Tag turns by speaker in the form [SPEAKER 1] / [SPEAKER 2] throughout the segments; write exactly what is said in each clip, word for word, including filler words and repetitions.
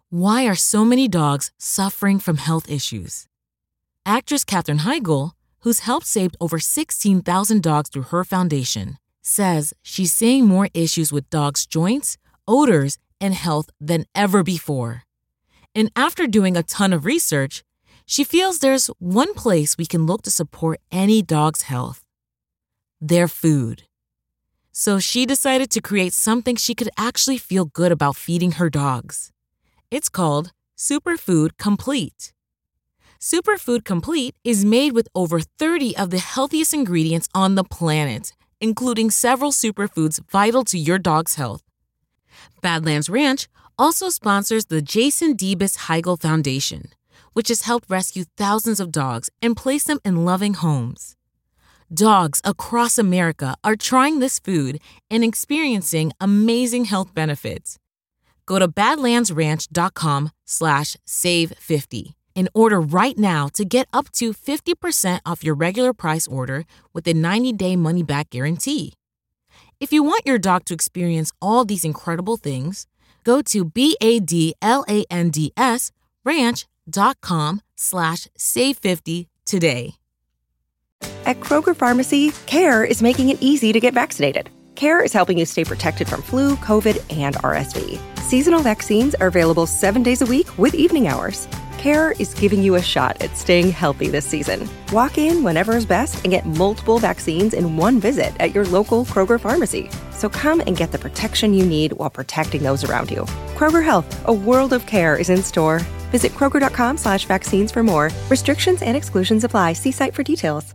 [SPEAKER 1] Why are so many dogs suffering from health issues? Actress Katherine Heigl, who's helped save over sixteen thousand dogs through her foundation, says she's seeing more issues with dogs' joints, odors, and health than ever before. And after doing a ton of research, she feels there's one place we can look to support any dog's health: their food. So she decided to create something she could actually feel good about feeding her dogs. It's called Superfood Complete. Superfood Complete is made with over thirty of the healthiest ingredients on the planet, including several superfoods vital to your dog's health. Badlands Ranch also sponsors the Jason Debus Heigl Foundation, which has helped rescue thousands of dogs and place them in loving homes. Dogs across America are trying this food and experiencing amazing health benefits. Go to badlandsranch.com slash save 50 and order right now to get up to fifty percent off your regular price order with a ninety-day money-back guarantee. If you want your dog to experience all these incredible things, go to B-A-D-L-A-N-D-S ranch.com slash save 50 today.
[SPEAKER 2] At Kroger Pharmacy, CARE is making it easy to get vaccinated. CARE is helping you stay protected from flu, COVID, and R S V. Seasonal vaccines are available seven days a week with evening hours. CARE is giving you a shot at staying healthy this season. Walk in whenever is best and get multiple vaccines in one visit at your local Kroger Pharmacy. So come and get the protection you need while protecting those around you. Kroger Health, a world of care, is in store. Visit kroger.com slash vaccines for more. Restrictions and exclusions apply. See site for details.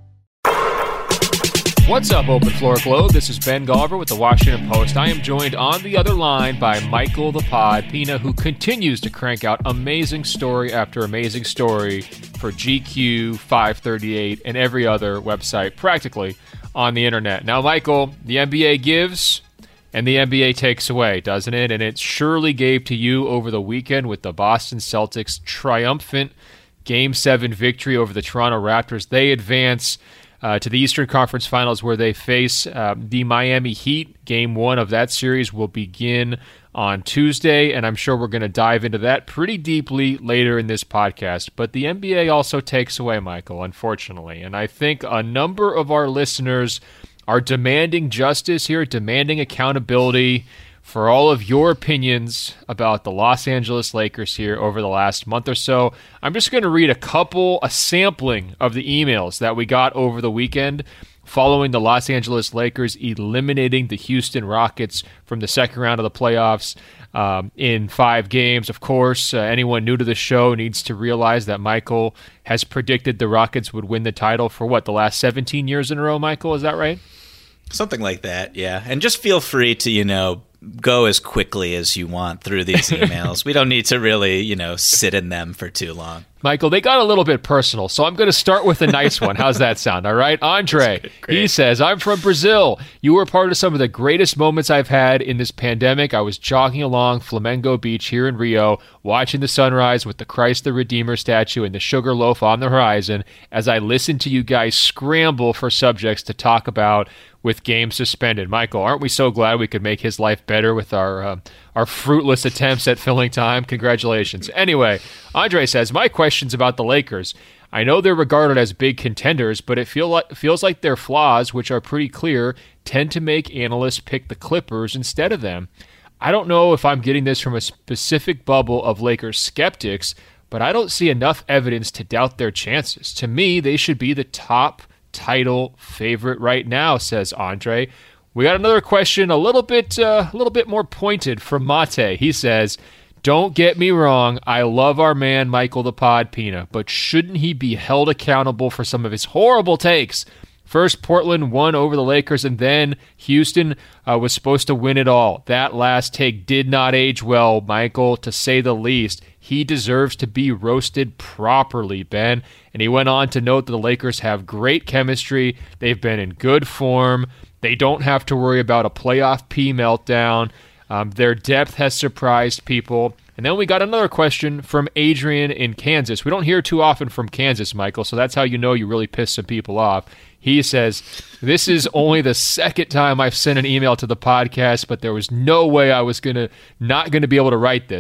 [SPEAKER 3] What's up, Open Floor Globe? This is Ben Golliver with the Washington Post. I am joined on the other line by Michael the Pod Pina, who continues to crank out amazing story after amazing story for G Q, five thirty-eight, and every other website practically on the internet. Now, Michael, the N B A gives and the N B A takes away, doesn't it? And it surely gave to you over the weekend with the Boston Celtics' triumphant Game seven victory over the Toronto Raptors. They advance Uh, to the Eastern Conference Finals, where they face uh, the Miami Heat. Game one of that series will begin on Tuesday, and I'm sure we're going to dive into that pretty deeply later in this podcast. But the N B A also takes away, Michael, unfortunately. And I think a number of our listeners are demanding justice here, demanding accountability for all of your opinions about the Los Angeles Lakers here over the last month or so. I'm just going to read a couple, a sampling of the emails that we got over the weekend following the Los Angeles Lakers eliminating the Houston Rockets from the second round of the playoffs um, in five games. Of course, uh, anyone new to the show needs to realize that Michael has predicted the Rockets would win the title for, what, the last seventeen years in a row, Michael? Is that right?
[SPEAKER 4] Something like that, yeah. And just feel free to, you know, go as quickly as you want through these emails. We don't need to really, you know, sit in them for too long.
[SPEAKER 3] Michael, they got a little bit personal, so I'm going to start with a nice one. How's that sound? All right. Andre, he says, I'm from Brazil. You were part of some of the greatest moments I've had in this pandemic. I was jogging along Flamengo Beach here in Rio, watching the sunrise with the Christ the Redeemer statue and the sugar loaf on the horizon as I listened to you guys scramble for subjects to talk about with games suspended. Michael, aren't we so glad we could make his life better with our uh, our fruitless attempts at filling time? Congratulations. Anyway, Andre says, my question's about the Lakers. I know they're regarded as big contenders, but it feel like, feels like their flaws, which are pretty clear, tend to make analysts pick the Clippers instead of them. I don't know if I'm getting this from a specific bubble of Lakers skeptics, but I don't see enough evidence to doubt their chances. To me, they should be the top title favorite right now, says Andre. We got another question, a little bit, uh, a little bit more pointed from Mate. He says, "Don't get me wrong, I love our man Michael the Pod Pina, but shouldn't he be held accountable for some of his horrible takes? First, Portland won over the Lakers, and then Houston uh, was supposed to win it all. That last take did not age well, Michael, to say the least. He deserves to be roasted properly, Ben." And he went on to note that the Lakers have great chemistry. They've been in good form. They don't have to worry about a playoff P meltdown. Um, their depth has surprised people. And then we got another question from Adrian in Kansas. We don't hear too often from Kansas, Michael, so that's how you know you really pissed some people off. He says, "This is only the second time I've sent an email to the podcast, but there was no way I was gonna not going to be able to write this.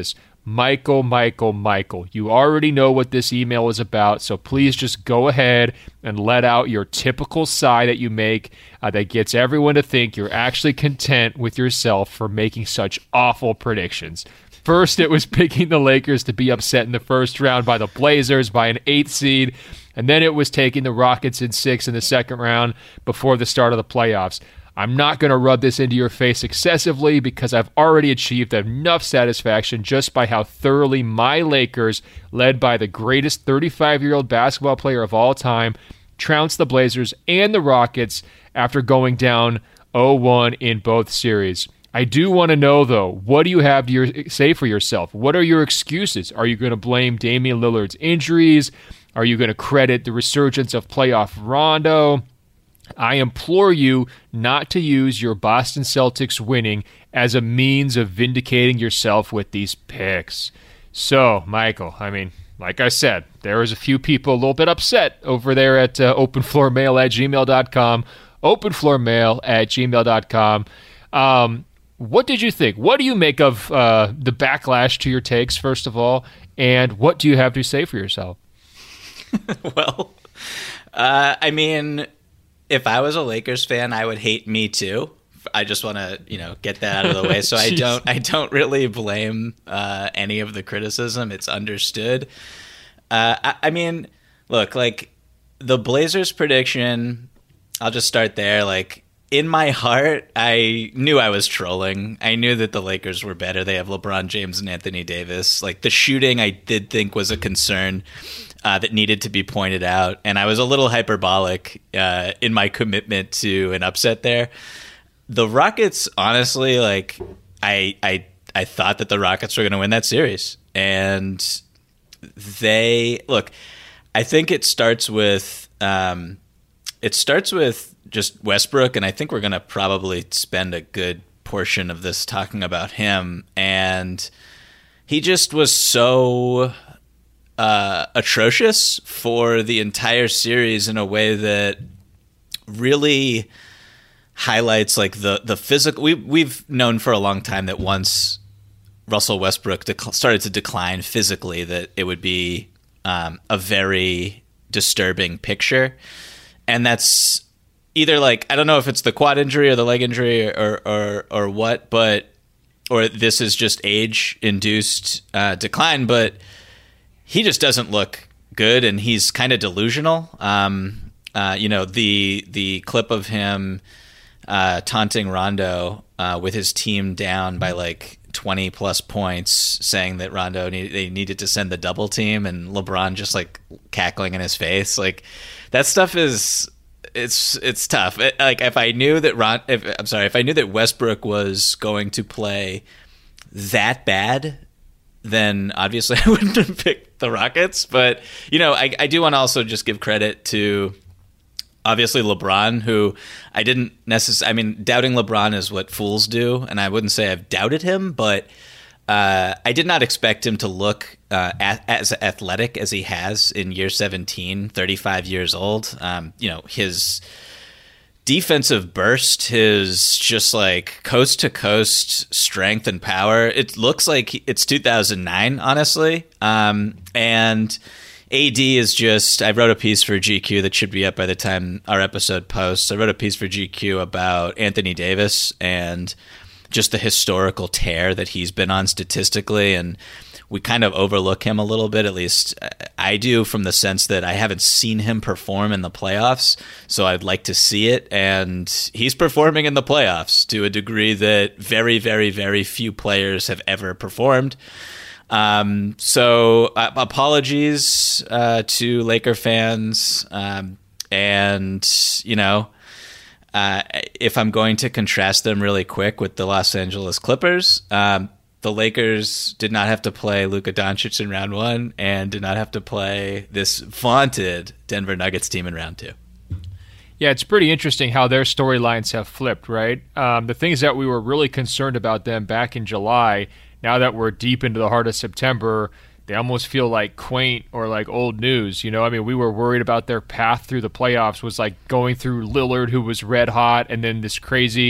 [SPEAKER 3] Michael, Michael, Michael, you already know what this email is about, so please just go ahead and let out your typical sigh that you make uh, that gets everyone to think you're actually content with yourself for making such awful predictions. First, it was picking the Lakers to be upset in the first round by the Blazers by an eighth seed, and then it was taking the Rockets in six in the second round before the start of the playoffs. I'm not going to rub this into your face excessively because I've already achieved enough satisfaction just by how thoroughly my Lakers, led by the greatest thirty-five-year-old basketball player of all time, trounced the Blazers and the Rockets after going down oh one in both series. I do want to know, though, what do you have to your, say for yourself? What are your excuses? Are you going to blame Damian Lillard's injuries? Are you going to credit the resurgence of playoff Rondo? I implore you not to use your Boston Celtics winning as a means of vindicating yourself with these picks. So, Michael, I mean, like I said, there was a few people a little bit upset over there at uh, openfloormail at gmail dot com, openfloormail at gmail dot com. Um, what did you think? What do you make of uh, the backlash to your takes, first of all, and what do you have to say for yourself?
[SPEAKER 4] Well, uh, I mean... if I was a Lakers fan, I would hate me too. I just want to, you know, get that out of the way. So I don't, I don't really blame uh, any of the criticism. It's understood. Uh, I, I mean, look, like the Blazers prediction. I'll just start there. Like in my heart, I knew I was trolling. I knew that the Lakers were better. They have LeBron James and Anthony Davis. Like the shooting, I did think was a concern. Uh, that needed to be pointed out, and I was a little hyperbolic uh, in my commitment to an upset there. The Rockets, honestly, like I, I, I thought that the Rockets were going to win that series, and they look. I think it starts with um, it starts with just Westbrook, and I think we're going to probably spend a good portion of this talking about him, and he just was so. Uh, atrocious for the entire series in a way that really highlights like the the physical. We we've known for a long time that once Russell Westbrook dec- started to decline physically, that it would be um, a very disturbing picture, and that's either like I don't know if it's the quad injury or the leg injury or or or what, but or this is just age induced uh, decline, but. He just doesn't look good, and he's kind of delusional. Um, uh, you know, the the clip of him uh, taunting Rondo uh, with his team down by like twenty plus points, saying that Rondo need, they needed to send the double team, and LeBron just like cackling in his face. Like that stuff is it's it's tough. It, like if I knew that Ron, if, I'm sorry, if I knew that Westbrook was going to play that bad. Then obviously I wouldn't have picked the Rockets. But, you know, I, I do want to also just give credit to, obviously, LeBron, who I didn't necessarily – I mean, doubting LeBron is what fools do, and I wouldn't say I've doubted him, but uh, I did not expect him to look uh, a- as athletic as he has in year seventeen, thirty-five years old. Um, you know, his – defensive burst, his just like coast to coast strength and power. It looks like it's two thousand nine, honestly. Um, and A D is just, I wrote a piece for G Q that should be up by the time our episode posts. I wrote a piece for G Q about Anthony Davis and just the historical tear that he's been on statistically. And we kind of overlook him a little bit, at least I do, from the sense that I haven't seen him perform in the playoffs, so I'd like to see it. And he's performing in the playoffs to a degree that very, very, very few players have ever performed. Um, so uh, apologies uh, to Laker fans. Um, and, you know, uh, if I'm going to contrast them really quick with the Los Angeles Clippers, um, the Lakers did not have to play Luka Doncic in round one and did not have to play this vaunted Denver Nuggets team in round two.
[SPEAKER 3] Yeah, it's pretty interesting how their storylines have flipped, right? Um, the things that we were really concerned about them back in July, now that we're deep into the heart of September, they almost feel like quaint or like old news. You know, I mean, we were worried about their path through the playoffs was like going through Lillard, who was red hot, and then this crazy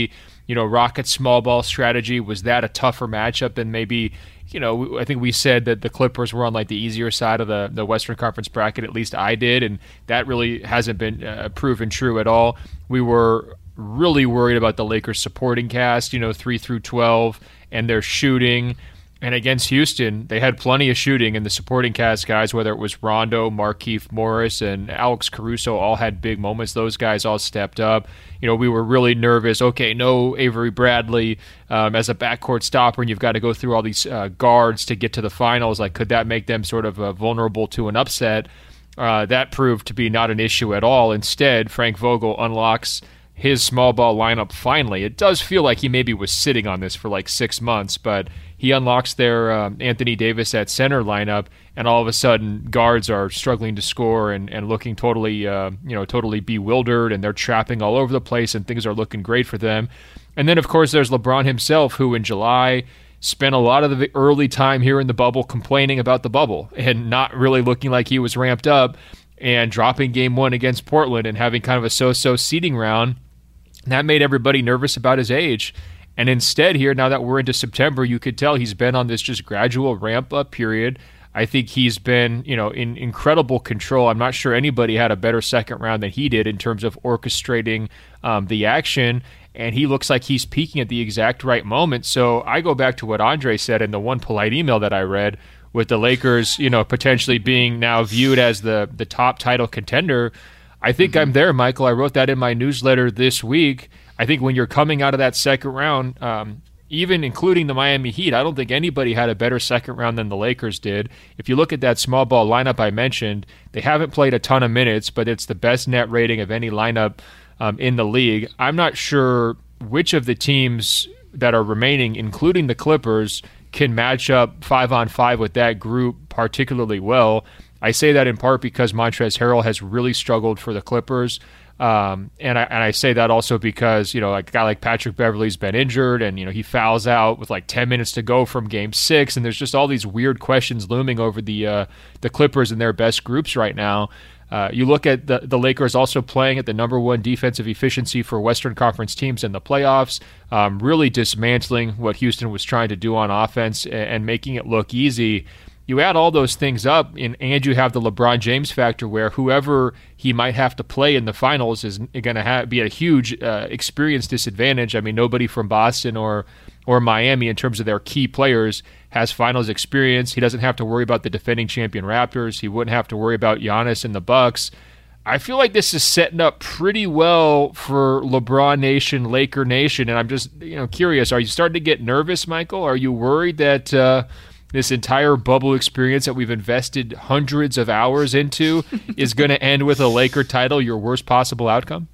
[SPEAKER 3] you know, Rockets small ball strategy? Was that a tougher matchup than maybe, you know, I think we said that the Clippers were on like the easier side of the, the Western Conference bracket, at least I did, and that really hasn't been uh, proven true at all. We were really worried about the Lakers supporting cast, you know, three through twelve, and their shooting. And against Houston, they had plenty of shooting, and the supporting cast guys, whether it was Rondo, Markieff Morris, and Alex Caruso, all had big moments. Those guys all stepped up. You know, we were really nervous. Okay, no Avery Bradley um, as a backcourt stopper, and you've got to go through all these uh, guards to get to the finals. Like, could that make them sort of uh, vulnerable to an upset? Uh, that proved to be not an issue at all. Instead, Frank Vogel unlocks his small ball lineup finally. It does feel like he maybe was sitting on this for like six months, but he unlocks their um, Anthony Davis at center lineup, and all of a sudden guards are struggling to score and, and looking totally, uh, you know, totally bewildered, and they're trapping all over the place, and things are looking great for them. And then, of course, there's LeBron himself, who in July spent a lot of the early time here in the bubble complaining about the bubble and not really looking like he was ramped up, and dropping game one against Portland and having kind of a so-so seeding round. That made everybody nervous about his age. And instead here, now that we're into September, you could tell he's been on this just gradual ramp-up period. I think he's been, you know, in incredible control. I'm not sure anybody had a better second round than he did in terms of orchestrating um, the action. And he looks like he's peaking at the exact right moment. So I go back to what Andre said in the one polite email that I read, with the Lakers, you know, potentially being now viewed as the, the top title contender. I think mm-hmm. I'm there, Michael. I wrote that in my newsletter this week. I think when you're coming out of that second round, um, even including the Miami Heat, I don't think anybody had a better second round than the Lakers did. If you look at that small ball lineup I mentioned, they haven't played a ton of minutes, but it's the best net rating of any lineup um, in the league. I'm not sure which of the teams that are remaining, including the Clippers, can match up five on five with that group particularly well. I say that in part because Montrezl Harrell has really struggled for the Clippers. Um, and I and I say that also because, you know, like a guy like Patrick Beverley's been injured, and, you know, he fouls out with like ten minutes to go from game six. And there's just all these weird questions looming over the uh, the Clippers and their best groups right now. Uh, you look at the, the Lakers also playing at the number one defensive efficiency for Western Conference teams in the playoffs, um, really dismantling what Houston was trying to do on offense and, and making it look easy. You add all those things up, and, and you have the LeBron James factor where whoever he might have to play in the finals is going to have, be a huge uh, experience disadvantage. I mean, nobody from Boston or or Miami in terms of their key players has finals experience. He doesn't have to worry about the defending champion Raptors. He wouldn't have to worry about Giannis and the Bucks. I feel like this is setting up pretty well for LeBron Nation, Laker Nation, and I'm just you know curious. Are you starting to get nervous, Michael? Are you worried that uh, this entire bubble experience that we've invested hundreds of hours into is going to end with a Laker title, your worst possible outcome?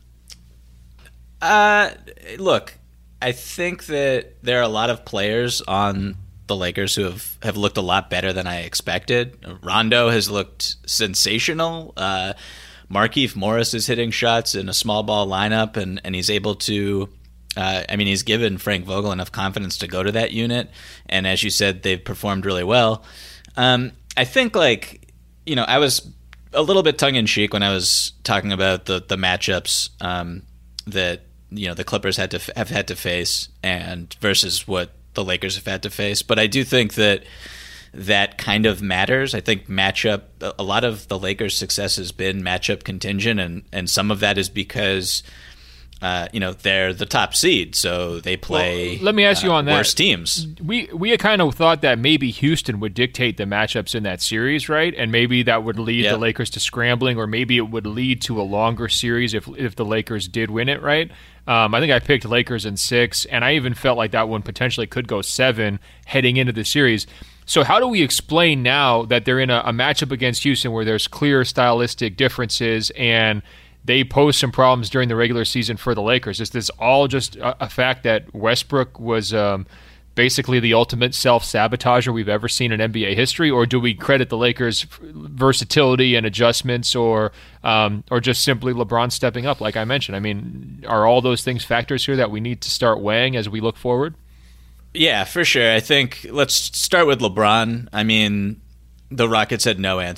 [SPEAKER 4] Uh, look, I think that there are a lot of players on the Lakers who have, have looked a lot better than I expected. Rondo has looked sensational. Uh, Markieff Morris is hitting shots in a small ball lineup, and, and he's able to Uh, I mean, he's given Frank Vogel enough confidence to go to that unit, and as you said, they've performed really well. Um, I think, like, you know, I was a little bit tongue-in-cheek when I was talking about the the matchups um, that, you know, the Clippers had to f- have had to face and versus what the Lakers have had to face, but I do think that that kind of matters. I think matchup, a lot of the Lakers' success has been matchup contingent, and, and some of that is because Uh, you know, they're the top seed, so they play.
[SPEAKER 3] Well, let me ask you
[SPEAKER 4] uh,
[SPEAKER 3] on that.
[SPEAKER 4] Worse teams.
[SPEAKER 3] We we kind of thought that maybe Houston would dictate the matchups in that series, right? And maybe that would lead yep. the Lakers to scrambling, or maybe it would lead to a longer series if if the Lakers did win it, right? Um, I think I picked Lakers in six, and I even felt like that one potentially could go seven heading into the series. So how do we explain now that they're in a, a matchup against Houston where there's clear stylistic differences and they pose some problems during the regular season for the Lakers? Is this all just a, a fact that Westbrook was um, basically the ultimate self-sabotager we've ever seen in N B A history, or do we credit the Lakers' versatility and adjustments, or um, or just simply LeBron stepping up, like I mentioned? I mean, are all those things factors here that we need to start weighing as we look forward?
[SPEAKER 4] Yeah, for sure. I think let's start with LeBron. I mean, the Rockets had no answer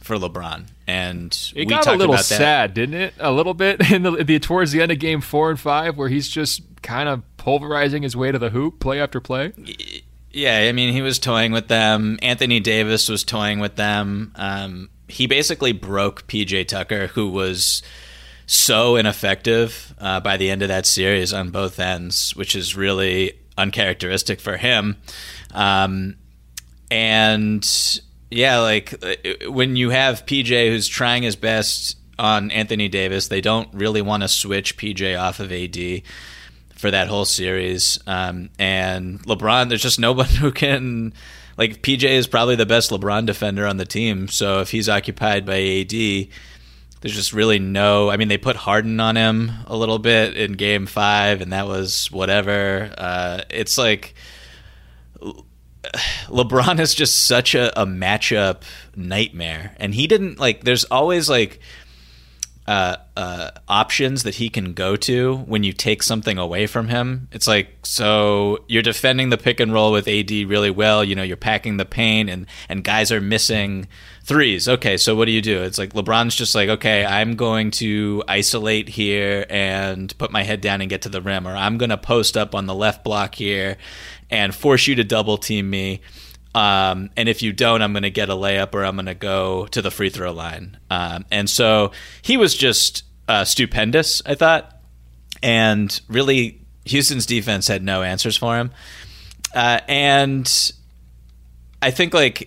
[SPEAKER 4] for LeBron. And
[SPEAKER 3] it
[SPEAKER 4] we
[SPEAKER 3] got
[SPEAKER 4] talked
[SPEAKER 3] a little
[SPEAKER 4] about that.
[SPEAKER 3] sad, didn't it? A little bit in the, the towards the end of game four and five, where he's just kind of pulverizing his way to the hoop, play after play.
[SPEAKER 4] Yeah, I mean, he was toying with them. Anthony Davis was toying with them. Um, he basically broke P J Tucker, who was so ineffective uh, by the end of that series on both ends, which is really uncharacteristic for him. Um, and yeah, like when you have P J who's trying his best on Anthony Davis, they don't really want to switch P J off of A D for that whole series. Um, and LeBron, there's just no one who can, like, P J is probably the best LeBron defender on the team. So if he's occupied by A D, there's just really no, I mean, they put Harden on him a little bit in game five, and that was whatever. Uh, it's like LeBron is just such a, a matchup nightmare. And he didn't, like, there's always, like, uh, uh, options that he can go to when you take something away from him. It's like, so you're defending the pick and roll with A D really well. You know, you're packing the paint, and, and guys are missing threes. Okay, so what do you do? It's like LeBron's just like, okay, I'm going to isolate here and put my head down and get to the rim, or I'm going to post up on the left block here and force you to double team me. Um, and if you don't, I'm going to get a layup, or I'm going to go to the free throw line. Um, and so he was just uh, stupendous, I thought. And really, Houston's defense had no answers for him. Uh, and I think, like,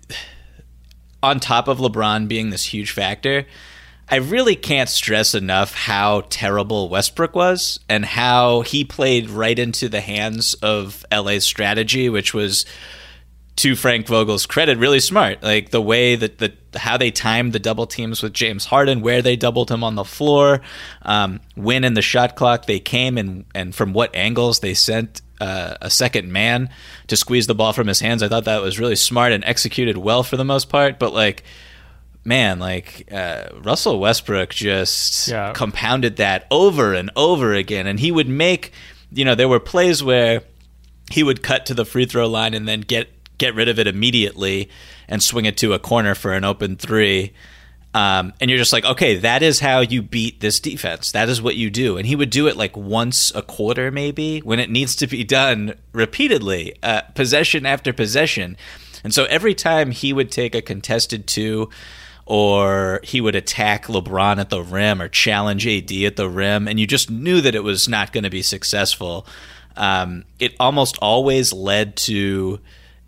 [SPEAKER 4] on top of LeBron being this huge factor, I really can't stress enough how terrible Westbrook was and how he played right into the hands of L A's strategy, which was, to Frank Vogel's credit, really smart. Like the way that the how they timed the double teams with James Harden, where they doubled him on the floor, um, when in the shot clock they came, and and from what angles they sent uh, a second man to squeeze the ball from his hands. I thought that was really smart and executed well for the most part. But like, man, like uh, Russell Westbrook just yeah. compounded that over and over again, and he would make, you know, there were plays where he would cut to the free throw line and then get. get rid of it immediately and swing it to a corner for an open three. Um, and you're just like, okay, that is how you beat this defense. That is what you do. And he would do it like once a quarter, maybe, when it needs to be done repeatedly, uh, possession after possession. And so every time he would take a contested two, or he would attack LeBron at the rim or challenge A D at the rim, and you just knew that it was not going to be successful, um, it almost always led to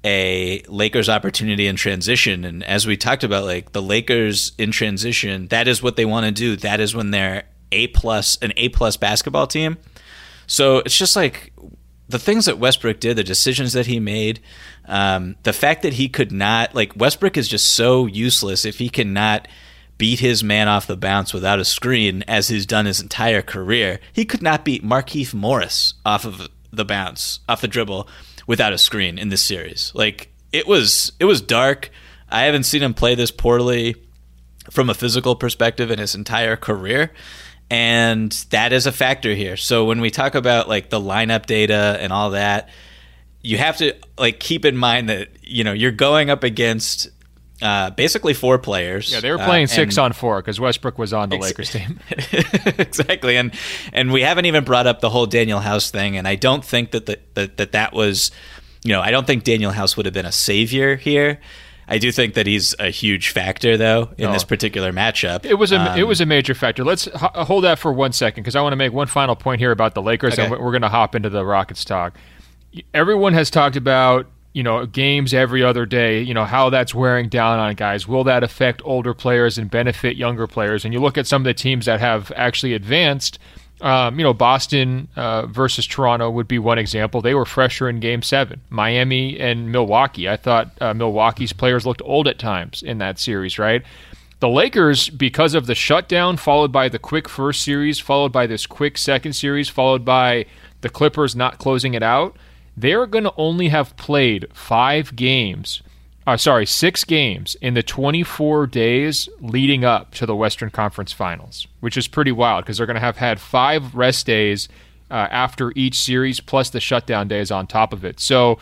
[SPEAKER 4] a Lakers opportunity in transition. And as we talked about, like the Lakers in transition, that is what they want to do. That is when they're A plus, an A plus basketball team. So it's just like the things that Westbrook did, the decisions that he made, um, the fact that he could not, like Westbrook is just so useless if he cannot beat his man off the bounce without a screen, as he's done his entire career. He could not beat Markieff Morris off of the bounce, off the dribble, without a screen in this series. Like it was it was dark. I haven't seen him play this poorly from a physical perspective in his entire career, and that is a factor here. So when we talk about like the lineup data and all that, you have to like keep in mind that, you know, you're going up against uh, basically four players.
[SPEAKER 3] Yeah, they were playing
[SPEAKER 4] uh,
[SPEAKER 3] six on four because Westbrook was on the ex- Lakers team.
[SPEAKER 4] Exactly, and and we haven't even brought up the whole Daniel House thing, and I don't think that the, that, that that was, you know, I don't think Daniel House would have been a savior here. I do think that he's a huge factor, though, in no. this particular matchup.
[SPEAKER 3] It was a
[SPEAKER 4] um,
[SPEAKER 3] it was a major factor. Let's h- hold that for one second, because I want to make one final point here about the Lakers, okay. and we're going to hop into the Rockets talk. Everyone has talked about, you know, games every other day, you know, how that's wearing down on guys. Will that affect older players and benefit younger players? And you look at some of the teams that have actually advanced, um, you know, Boston uh, versus Toronto would be one example. They were fresher in game seven. Miami and Milwaukee. I thought uh, Milwaukee's players looked old at times in that series, right? The Lakers, because of the shutdown, followed by the quick first series, followed by this quick second series, followed by the Clippers not closing it out, they're going to only have played five games, uh, sorry, six games in the twenty-four days leading up to the Western Conference Finals, which is pretty wild because they're going to have had five rest days uh, after each series, plus the shutdown days on top of it. So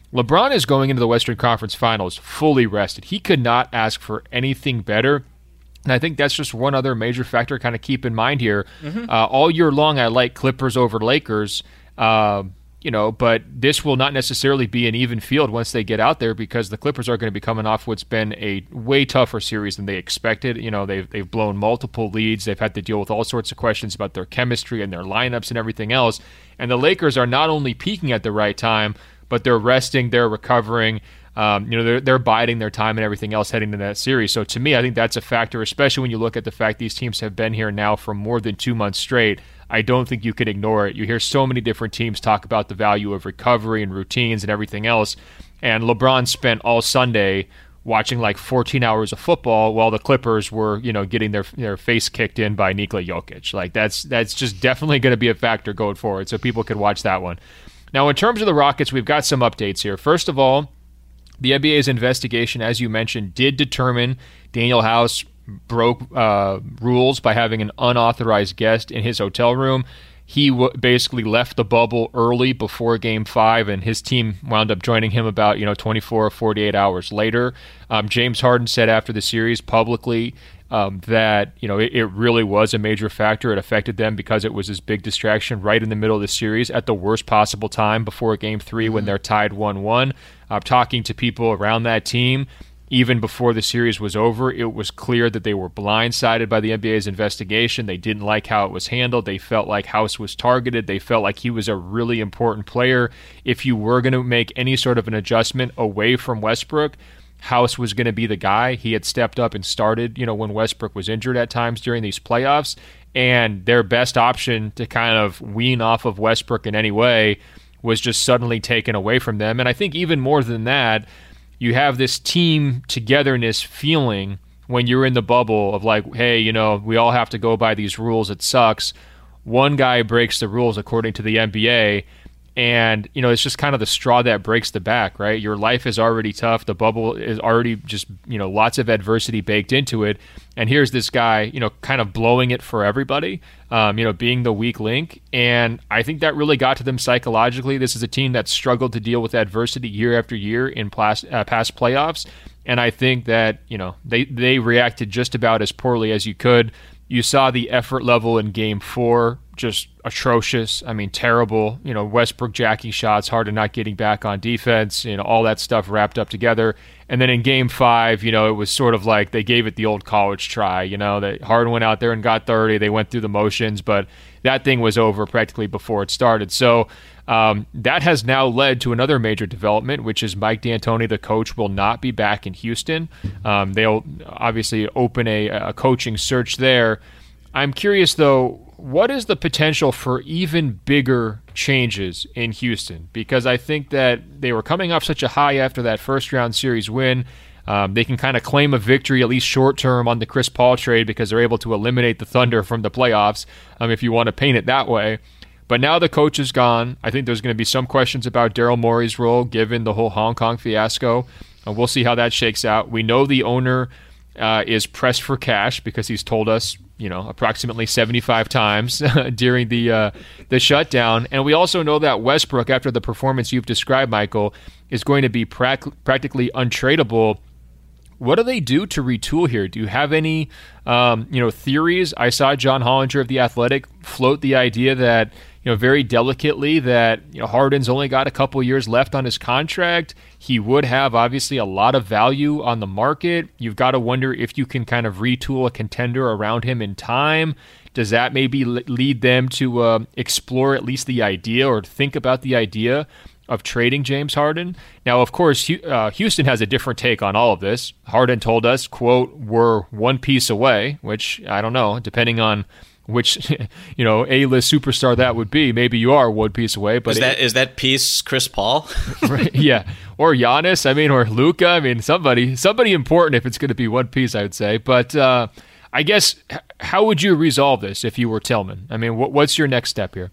[SPEAKER 3] LeBron is going into the Western Conference Finals fully rested. He could not ask for anything better. And I think that's just one other major factor to kind of keep in mind here. Mm-hmm. Uh, all year long, I like Clippers over Lakers, uh, you know, but this will not necessarily be an even field once they get out there, because the Clippers are going to be coming off what's been a way tougher series than they expected. You know, they've, they've blown multiple leads. They've had to deal with all sorts of questions about their chemistry and their lineups and everything else. And the Lakers are not only peaking at the right time, but they're resting, they're recovering. Um, you know, they're, they're biding their time and everything else heading into that series. So to me, I think that's a factor, especially when you look at the fact these teams have been here now for more than two months straight. I don't think you can ignore it. You hear so many different teams talk about the value of recovery and routines and everything else. And LeBron spent all Sunday watching like fourteen hours of football while the Clippers were, you know, getting their their face kicked in by Nikola Jokic. Like that's that's just definitely going to be a factor going forward. So people could watch that one. Now, in terms of the Rockets, we've got some updates here. First of all, the N B A's investigation, as you mentioned, did determine Daniel House broke uh, rules by having an unauthorized guest in his hotel room. He w- basically left the bubble early before Game Five, and his team wound up joining him about you know twenty-four or forty-eight hours later. Um, James Harden said after the series publicly um, that you know it, it really was a major factor. It affected them because it was this big distraction right in the middle of the series at the worst possible time before Game Three mm-hmm. when they're tied one one. Uh, talking to people around that team, even before the series was over, it was clear that they were blindsided by the N B A's investigation. They didn't like how it was handled. They felt like House was targeted. They felt like he was a really important player. If you were going to make any sort of an adjustment away from Westbrook, House was going to be the guy. He had stepped up and started, you know, when Westbrook was injured at times during these playoffs. And their best option to kind of wean off of Westbrook in any way was just suddenly taken away from them. And I think even more than that, you have this team togetherness feeling when you're in the bubble of like, hey, you know, we all have to go by these rules. It sucks. One guy breaks the rules according to the N B A, and, you know, it's just kind of the straw that breaks the back, right? Your life is already tough. The bubble is already just, you know, lots of adversity baked into it. And here's this guy, you know, kind of blowing it for everybody, um, you know, being the weak link. And I think that really got to them psychologically. This is a team that struggled to deal with adversity year after year in past, uh, past playoffs. And I think that, you know, they, they reacted just about as poorly as you could. You saw the effort level in game four, just atrocious. I mean, terrible. You know, Westbrook jacking shots, Harden not getting back on defense, you know, all that stuff wrapped up together. And then in game five, you know, it was sort of like they gave it the old college try. You know, that Harden went out there and got thirty. They went through the motions, but that thing was over practically before it started. So um, that has now led to another major development, which is Mike D'Antoni, the coach, will not be back in Houston. Um, they'll obviously open a, a coaching search there. I'm curious, though, what is the potential for even bigger changes in Houston? Because I think that they were coming off such a high after that first-round series win. Um, they can kind of claim a victory, at least short-term, on the Chris Paul trade because they're able to eliminate the Thunder from the playoffs, um, if you want to paint it that way. But now the coach is gone. I think there's going to be some questions about Daryl Morey's role given the whole Hong Kong fiasco. Uh, we'll see how that shakes out. We know the owner uh, is pressed for cash because he's told us, you know, approximately seventy-five times during the uh, the shutdown. And we also know that Westbrook, after the performance you've described, Michael, is going to be pra- practically untradeable. What do they do to retool here? Do you have any, um, you know, theories? I saw John Hollinger of The Athletic float the idea that, you know, very delicately that, you know, Harden's only got a couple years left on his contract. He would have obviously a lot of value on the market. You've got to wonder if you can kind of retool a contender around him in time. Does that maybe lead them to uh, explore at least the idea or think about the idea of trading James Harden? Now, of course, uh, Houston has a different take on all of this. Harden told us, quote, we're one piece away, which I don't know, depending on which, you know, A-list superstar that would be. Maybe you are one piece away. But
[SPEAKER 4] is that
[SPEAKER 3] it,
[SPEAKER 4] is that piece Chris Paul?
[SPEAKER 3] Right, yeah, or Giannis. I mean, or Luka. I mean, somebody, somebody important if it's going to be one piece, I would say. But uh, I guess, how would you resolve this if you were Tillman? I mean, what, what's your next step here?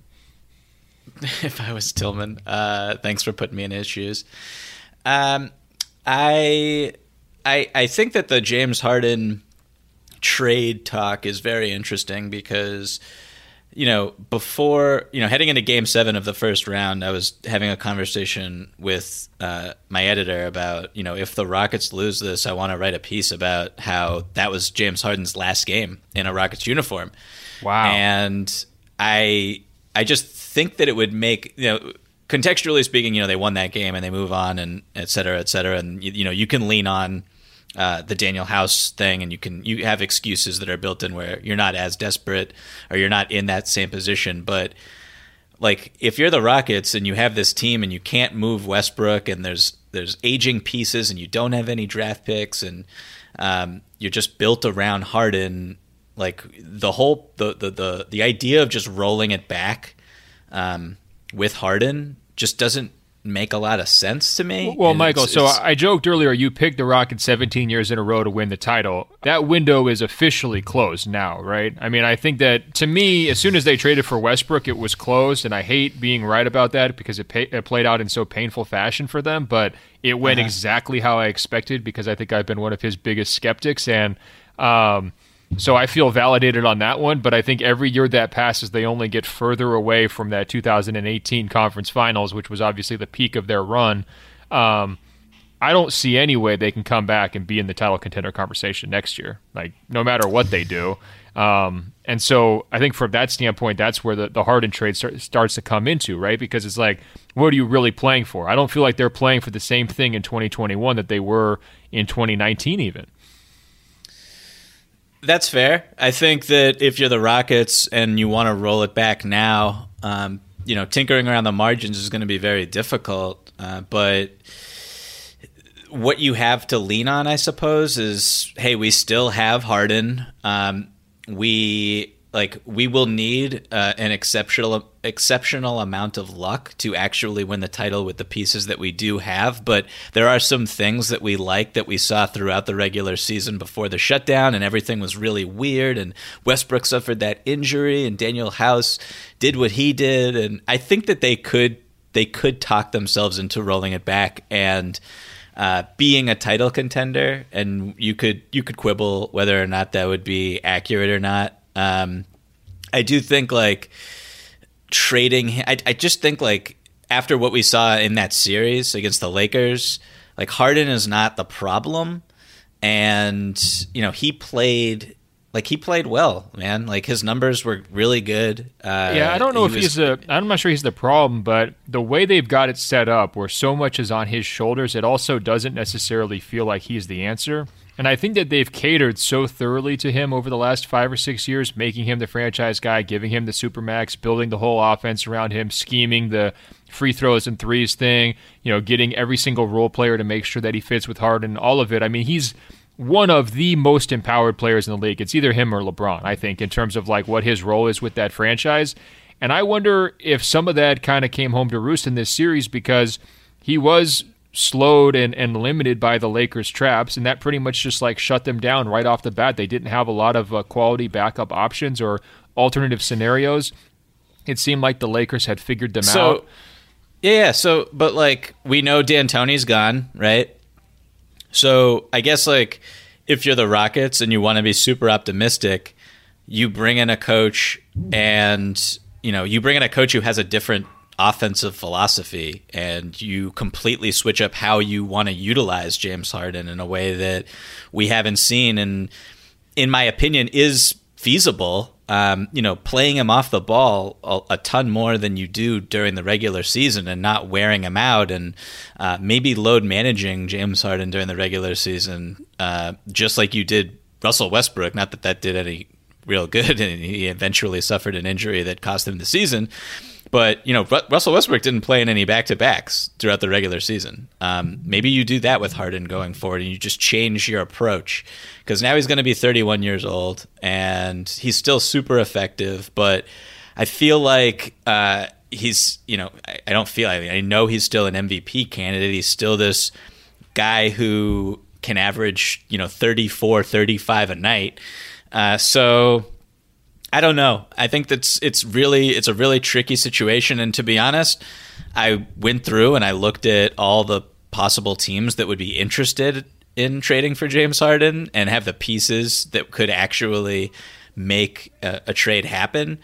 [SPEAKER 4] If I was Tillman, uh, thanks for putting me in his shoes. Um, I, I, I think that the James Harden trade talk is very interesting because, you know, before, you know, heading into game seven of the first round, I was having a conversation with uh, my editor about, you know, if the Rockets lose this, I want to write a piece about how that was James Harden's last game in a Rockets uniform.
[SPEAKER 3] Wow.
[SPEAKER 4] And I I just think that it would make, you know, contextually speaking, you know, they won that game and they move on and et cetera, et cetera. And, you, you know, you can lean on uh, the Daniel House thing, and you can you have excuses that are built in where you're not as desperate or you're not in that same position. But like, if you're the Rockets and you have this team and you can't move Westbrook and there's there's aging pieces and you don't have any draft picks and um, you're just built around Harden, like the whole the the the, the idea of just rolling it back um, with Harden just doesn't make a lot of sense to me.
[SPEAKER 3] Well,
[SPEAKER 4] and
[SPEAKER 3] Michael,
[SPEAKER 4] it's,
[SPEAKER 3] so
[SPEAKER 4] it's,
[SPEAKER 3] I joked earlier you picked the Rockets seventeen years in a row to win the title. That window is officially closed now, right? I mean, I think that, to me, as soon as they traded for Westbrook, it was closed, and I hate being right about that because it, pay, it played out in so painful fashion for them, but it went uh-huh. exactly how I expected because I think I've been one of his biggest skeptics, and um, so I feel validated on that one, but I think every year that passes, they only get further away from that two thousand eighteen conference finals, which was obviously the peak of their run. Um, I don't see any way they can come back and be in the title contender conversation next year, like no matter what they do. Um, and so I think from that standpoint, that's where the, the Harden trade start, starts to come into, right? Because it's like, what are you really playing for? I don't feel like they're playing for the same thing in twenty twenty-one that they were in twenty nineteen even.
[SPEAKER 4] That's fair. I think that if you're the Rockets and you want to roll it back now, um, you know, tinkering around the margins is going to be very difficult. Uh, but what you have to lean on, I suppose, is, hey, we still have Harden. Um, we like we will need uh, an exceptional exceptional amount of luck to actually win the title with the pieces that we do have. But there are some things that we like that we saw throughout the regular season before the shutdown, and everything was really weird. And Westbrook suffered that injury, and Daniel House did what he did. And I think that they could they could talk themselves into rolling it back and uh, being a title contender. And you could you could quibble whether or not that would be accurate or not. Um, I do think like trading, I, I just think like after what we saw in that series against the Lakers, like Harden is not the problem. And, you know, he played like he played well, man. Like his numbers were really good. Uh,
[SPEAKER 3] yeah, I don't know
[SPEAKER 4] he
[SPEAKER 3] if
[SPEAKER 4] was,
[SPEAKER 3] he's the, I'm not sure he's the problem, but the way they've got it set up where so much is on his shoulders, it also doesn't necessarily feel like he's the answer. And I think that they've catered so thoroughly to him over the last five or six years, making him the franchise guy, giving him the supermax, building the whole offense around him, scheming the free throws and threes thing, you know, getting every single role player to make sure that he fits with Harden, all of it. I mean, he's one of the most empowered players in the league. It's either him or LeBron, I think, in terms of like what his role is with that franchise. And I wonder if some of that kind of came home to roost in this series because he was slowed and, and limited by the Lakers' traps, and that pretty much just like shut them down right off the bat. They didn't have a lot of uh, quality backup options or alternative scenarios. It seemed like the Lakers had figured them
[SPEAKER 4] so,
[SPEAKER 3] out.
[SPEAKER 4] Yeah, so, but like we know D'Antoni's gone, right? So I guess like if you're the Rockets and you want to be super optimistic, you bring in a coach and, you know, you bring in a coach who has a different offensive philosophy, and you completely switch up how you want to utilize James Harden in a way that we haven't seen, and in my opinion is feasible. Um, you know, playing him off the ball a, a ton more than you do during the regular season and not wearing him out, and uh, maybe load managing James Harden during the regular season, uh, just like you did Russell Westbrook. Not that that did any real good, and he eventually suffered an injury that cost him the season. But, you know, Russell Westbrook didn't play in any back-to-backs throughout the regular season. Um, maybe you do that with Harden going forward and you just change your approach, because now he's going to be thirty-one years old and he's still super effective. But I feel like uh, he's, you know, I, I don't feel, I mean, I know he's still an M V P candidate. He's still this guy who can average, you know, thirty-four, thirty-five a night. Uh, so... I don't know. I think that's it's really it's a really tricky situation. And to be honest, I went through and I looked at all the possible teams that would be interested in trading for James Harden and have the pieces that could actually make a, a trade happen.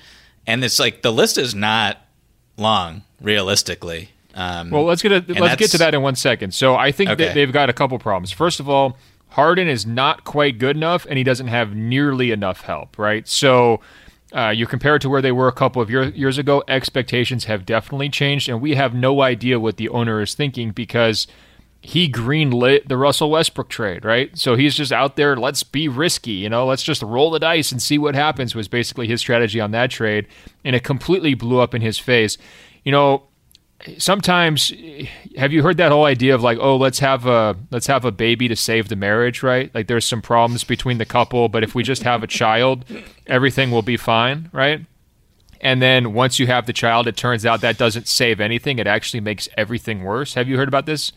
[SPEAKER 4] And it's like the list is not long, realistically. Um,
[SPEAKER 3] well, let's get a, let's get to that in one second. So I think okay. that they've got a couple problems. First of all, Harden is not quite good enough, and he doesn't have nearly enough help, right? So uh, you compare it to where they were a couple of year, years ago, expectations have definitely changed, and we have no idea what the owner is thinking because he greenlit the Russell Westbrook trade, right? So he's just out there, let's be risky, you know, let's just roll the dice and see what happens was basically his strategy on that trade, and it completely blew up in his face. You know, sometimes, have you heard that whole idea of like, oh, let's have a let's have a baby to save the marriage, right? Like there's some problems between the couple, but if we just have a child, everything will be fine, right? And then once you have the child, it turns out that doesn't save anything. It actually makes everything worse. Have you heard about this?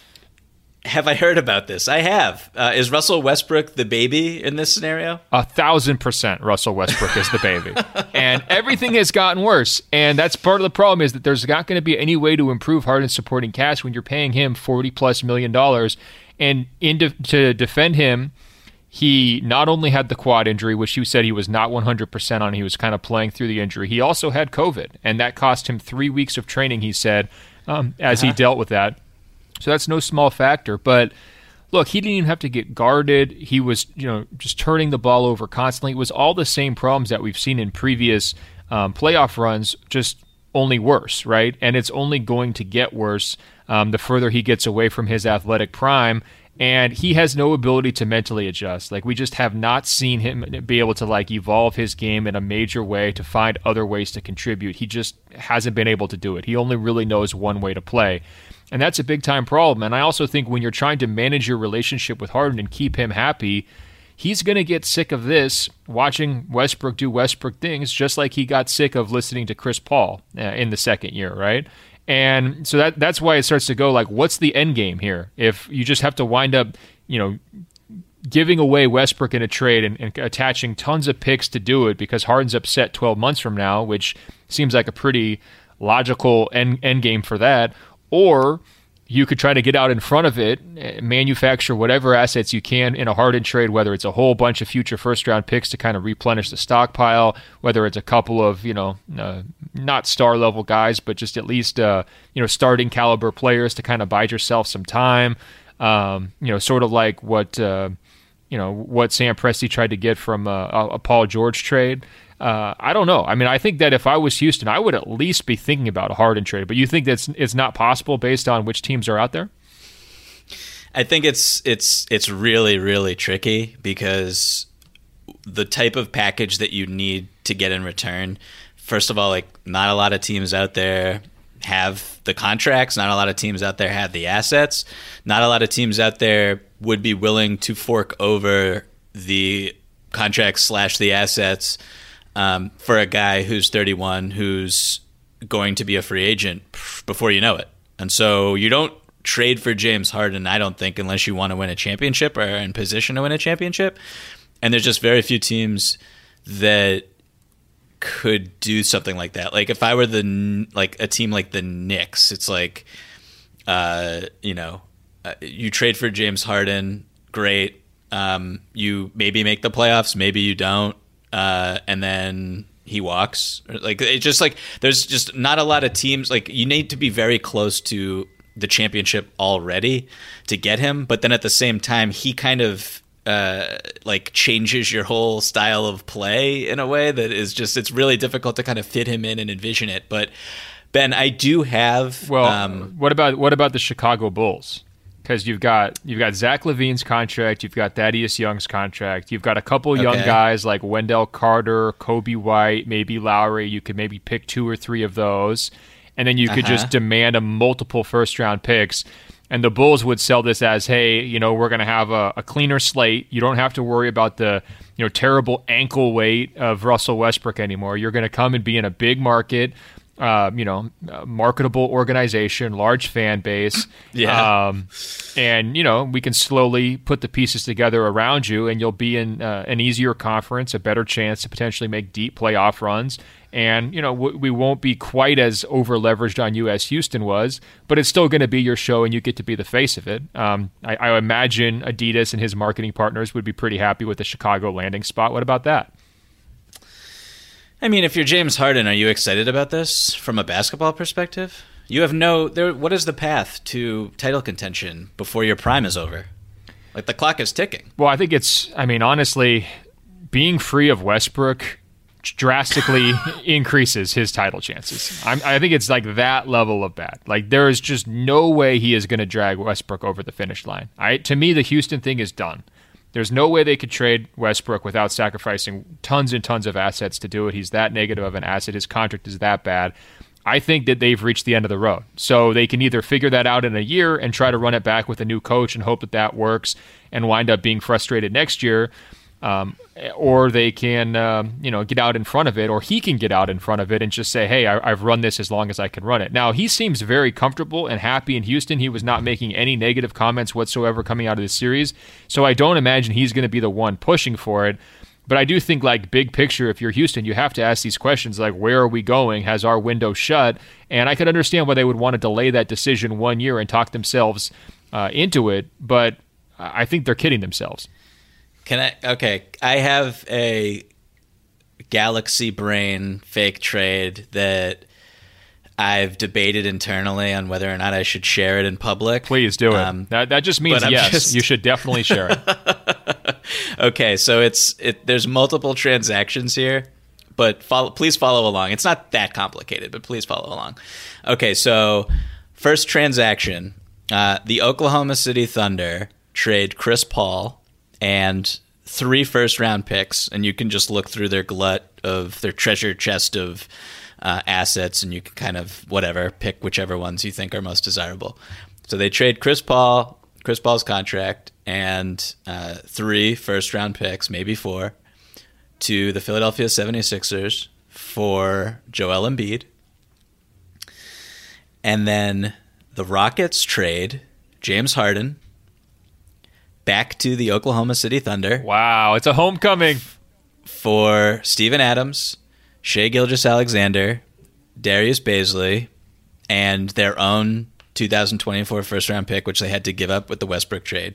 [SPEAKER 4] Have I heard about this? I have. Uh, is Russell Westbrook the baby in this scenario?
[SPEAKER 3] A thousand percent Russell Westbrook is the baby. And everything has gotten worse. And that's part of the problem is that there's not going to be any way to improve Harden's supporting cast when you're paying him forty plus million dollars. And in de- to defend him, he not only had the quad injury, which you said he was not one hundred percent on. He was kind of playing through the injury. He also had COVID. And that cost him three weeks of training, he said, um, as uh-huh. he dealt with that. So that's no small factor. But look, he didn't even have to get guarded. He was, you know, just turning the ball over constantly. It was all the same problems that we've seen in previous um, playoff runs, just only worse, right? And it's only going to get worse um, the further he gets away from his athletic prime. And he has no ability to mentally adjust. Like, we just have not seen him be able to, like, evolve his game in a major way to find other ways to contribute. He just hasn't been able to do it. He only really knows one way to play. And that's a big-time problem. And I also think when you're trying to manage your relationship with Harden and keep him happy, he's going to get sick of this, watching Westbrook do Westbrook things, just like he got sick of listening to Chris Paul uh, in the second year, right? And so that that's why it starts to go like, what's the end game here? If you just have to wind up, you know, giving away Westbrook in a trade and, and attaching tons of picks to do it because Harden's upset twelve months from now, which seems like a pretty logical end, end game for that. Or you could try to get out in front of it, manufacture whatever assets you can in a Harden trade, whether it's a whole bunch of future first-round picks to kind of replenish the stockpile, whether it's a couple of, you know, uh, not star-level guys, but just at least, uh, you know, starting caliber players to kind of bide yourself some time. Um, you know, sort of like what, uh, you know, what Sam Presti tried to get from uh, a Paul George trade. Uh, I don't know. I mean, I think that if I was Houston, I would at least be thinking about a Harden trade. But you think that's it's not possible based on which teams are out there?
[SPEAKER 4] I think it's it's it's really, really tricky because the type of package that you need to get in return, first of all, like not a lot of teams out there have the contracts. Not a lot of teams out there have the assets. Not a lot of teams out there would be willing to fork over the contracts slash the assets Um, for a guy who's thirty-one, who's going to be a free agent before you know it. And so you don't trade for James Harden, I don't think, unless you want to win a championship or are in position to win a championship. And there's just very few teams that could do something like that. Like if I were the like a team like the Knicks, it's like, uh, you know, uh, you trade for James Harden, great. Um, you maybe make the playoffs, maybe you don't. Uh, and then he walks. Like it's just like there's just not a lot of teams. Like you need to be very close to the championship already to get him. But then at the same time, he kind of uh, like changes your whole style of play in a way that is just it's really difficult to kind of fit him in and envision it. But Ben, I do have.
[SPEAKER 3] Well,
[SPEAKER 4] um,
[SPEAKER 3] what about what about the Chicago Bulls? Because you've got you've got Zach LaVine's contract, you've got Thaddeus Young's contract, you've got a couple young
[SPEAKER 4] okay.
[SPEAKER 3] guys like Wendell Carter, Kobe White, maybe Lowry. You could maybe pick two or three of those, and then you could uh-huh. just demand a multiple first round picks. And the Bulls would sell this as, hey, you know, we're going to have a, a cleaner slate. You don't have to worry about the you know terrible ankle weight of Russell Westbrook anymore. You're going to come and be in a big market. Uh, you know, marketable organization, large fan base.
[SPEAKER 4] Yeah.
[SPEAKER 3] Um, and, you know, we can slowly put the pieces together around you and you'll be in uh, an easier conference, a better chance to potentially make deep playoff runs. And, you know, w- we won't be quite as over-leveraged on you as Houston was, but it's still going to be your show and you get to be the face of it. Um, I, I imagine Adidas and his marketing partners would be pretty happy with the Chicago landing spot. What about that?
[SPEAKER 4] I mean, if you're James Harden, are you excited about this from a basketball perspective? You have no there. What is the path to title contention before your prime is over? Like, the clock is ticking.
[SPEAKER 3] Well, I think it's, I mean, honestly, being free of Westbrook drastically increases his title chances. I'm, I think it's like that level of bad. Like, there is just no way he is going to drag Westbrook over the finish line. I, to me, the Houston thing is done. There's no way they could trade Westbrook without sacrificing tons and tons of assets to do it. He's that negative of an asset. His contract is that bad. I think that they've reached the end of the road. So they can either figure that out in a year and try to run it back with a new coach and hope that that works and wind up being frustrated next year, um, or they can um, you know, get out in front of it, or he can get out in front of it and just say, hey, I, I've run this as long as I can run it. Now, he seems very comfortable and happy in Houston. He was not making any negative comments whatsoever coming out of this series, so I don't imagine he's going to be the one pushing for it. But I do think, like, big picture, if you're Houston, you have to ask these questions like, where are we going? Has our window shut? And I could understand why they would want to delay that decision one year and talk themselves uh, into it, but I think they're kidding themselves.
[SPEAKER 4] Can I? Okay, I have a galaxy brain fake trade that I've debated internally on whether or not I should share it in public.
[SPEAKER 3] Please do it.
[SPEAKER 4] Um,
[SPEAKER 3] that, that just means yes, just... you should definitely share it.
[SPEAKER 4] Okay, so it's it. There's multiple transactions here, but follow, please follow along. It's not that complicated, but please follow along. Okay, so first transaction, uh, the Oklahoma City Thunder trade Chris Paul and three first-round picks, and you can just look through their glut of their treasure chest of uh, assets, and you can kind of, whatever, pick whichever ones you think are most desirable. So they trade Chris Paul, Chris Paul's contract, and uh, three first-round picks, maybe four, to the Philadelphia seventy-sixers for Joel Embiid. And then the Rockets trade James Harden back to the Oklahoma City Thunder.
[SPEAKER 3] Wow, it's a homecoming.
[SPEAKER 4] For Steven Adams, Shai Gilgeous-Alexander, Darius Bazley, and their own two thousand twenty-four first-round pick, which they had to give up with the Westbrook trade.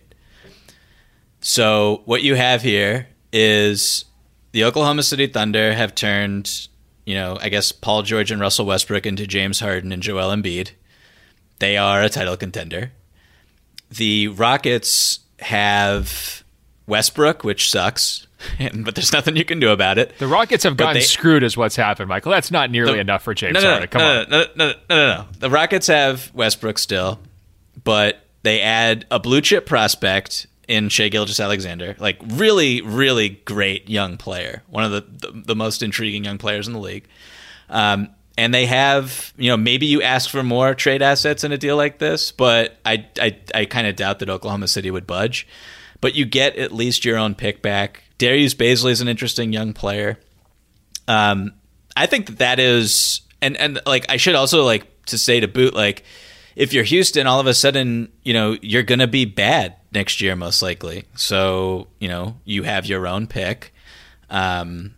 [SPEAKER 4] So what you have here is the Oklahoma City Thunder have turned, you know, I guess Paul George and Russell Westbrook into James Harden and Joel Embiid. They are a title contender. The Rockets have Westbrook, which sucks, but there's nothing you can do about it.
[SPEAKER 3] The Rockets have gotten
[SPEAKER 4] they,
[SPEAKER 3] screwed is what's happened, Michael. That's not nearly
[SPEAKER 4] the,
[SPEAKER 3] enough for James
[SPEAKER 4] no, no,
[SPEAKER 3] Harden. Come
[SPEAKER 4] no,
[SPEAKER 3] on.
[SPEAKER 4] No, no, no, no, no, no. The Rockets have Westbrook still, but they add a blue chip prospect in Shai Gilgeous-Alexander, like really, really great young player, one of the, the, the most intriguing young players in the league. Um, and they have, you know, maybe you ask for more trade assets in a deal like this, but I, I, I kind of doubt that Oklahoma City would budge. But you get at least your own pick back. Darius Bazley is an interesting young player. Um, I think that that is, and and like I should also like to say to boot, like if you're Houston, all of a sudden, you know, you're gonna be bad next year most likely. So you know you have your own pick, um,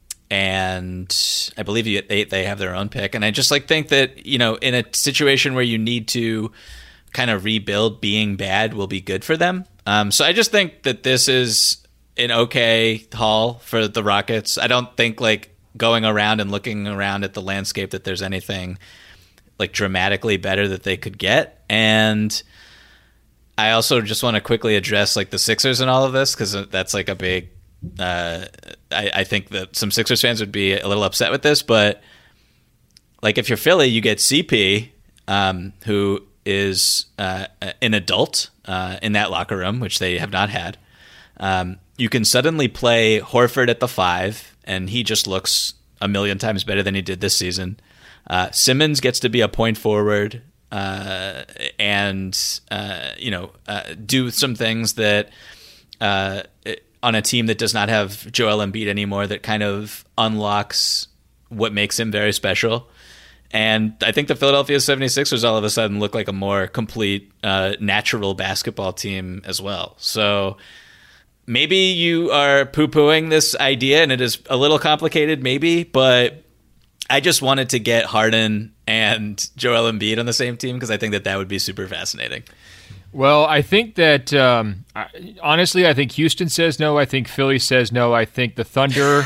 [SPEAKER 4] and I believe you, they they have their own pick. And I just like think that you know in a situation where you need to kind of rebuild, being bad will be good for them. Um, so I just think that this is an okay haul for the Rockets. I don't think like going around and looking around at the landscape that there's anything like dramatically better that they could get. And I also just want to quickly address like the Sixers and all of this, because that's like a big, uh, I, I think that some Sixers fans would be a little upset with this, but like if you're Philly, you get C P, um, who is uh, an adult uh, in that locker room, which they have not had. Um, you can suddenly play Horford at the five, and he just looks a million times better than he did this season. Uh, Simmons gets to be a point forward uh, and uh, you know uh, do some things that uh, on a team that does not have Joel Embiid anymore that kind of unlocks what makes him very special. And I think the Philadelphia seventy-sixers all of a sudden look like a more complete, uh, natural basketball team as well. So maybe you are poo-pooing this idea, and it is a little complicated, maybe, but I just wanted to get Harden and Joel Embiid on the same team because I think that that would be super fascinating.
[SPEAKER 3] Well, I think that, um, honestly, I think Houston says no. I think Philly says no. I think the Thunder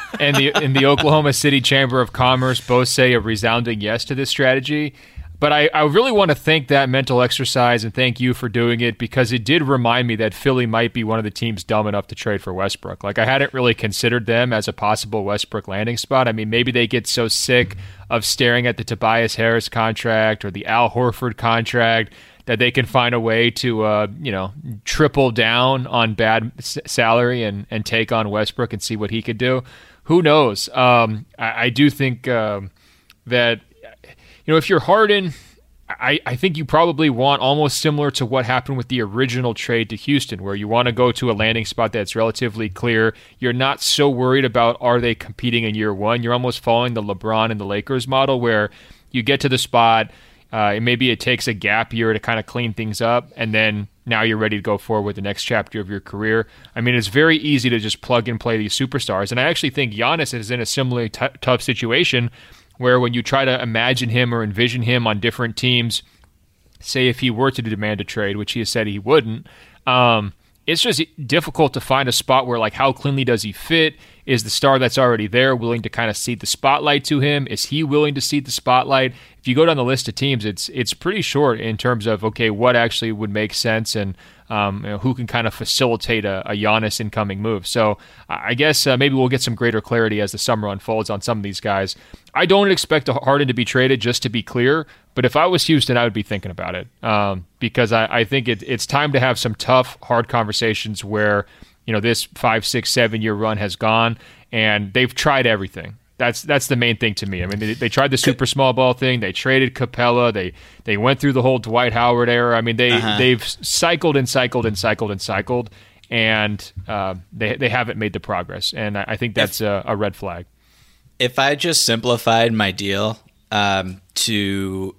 [SPEAKER 3] and the in the Oklahoma City Chamber of Commerce both say a resounding yes to this strategy. But I, I really want to thank that mental exercise and thank you for doing it, because it did remind me that Philly might be one of the teams dumb enough to trade for Westbrook. Like, I hadn't really considered them as a possible Westbrook landing spot. I mean, maybe they get so sick of staring at the Tobias Harris contract or the Al Horford contract that they can find a way to, uh, you know, triple down on bad s- salary and, and take on Westbrook and see what he could do. Who knows? Um, I, I do think um, that, you know, if you're Harden, I, I think you probably want almost similar to what happened with the original trade to Houston, where you want to go to a landing spot that's relatively clear. You're not so worried about are they competing in year one. You're almost following the LeBron and the Lakers model, where you get to the spot, uh, and maybe it takes a gap year to kind of clean things up, and then now you're ready to go forward with the next chapter of your career. I mean, it's very easy to just plug and play these superstars, and I actually think Giannis is in a similarly t- tough situation, where when you try to imagine him or envision him on different teams, say if he were to demand a trade, which he has said he wouldn't, um, it's just difficult to find a spot where, like, how cleanly does he fit? Is the star that's already there willing to kind of cede the spotlight to him? Is he willing to cede the spotlight? If you go down the list of teams, it's it's pretty short in terms of, okay, what actually would make sense and um, you know, who can kind of facilitate a, a Giannis incoming move. So I guess uh, maybe we'll get some greater clarity as the summer unfolds on some of these guys. I don't expect Harden to be traded, just to be clear, but if I was Houston, I would be thinking about it um, because I, I think it, it's time to have some tough, hard conversations where, you know, this five, six, seven year run has gone and they've tried everything. That's that's the main thing to me. I mean, they, they tried the super small ball thing. They traded Capella. They they went through the whole Dwight Howard era. I mean, they uh-huh. they've cycled and cycled and cycled and cycled, and uh, they they haven't made the progress. And I, I think that's if, a, a red flag.
[SPEAKER 4] If I just simplified my deal um, to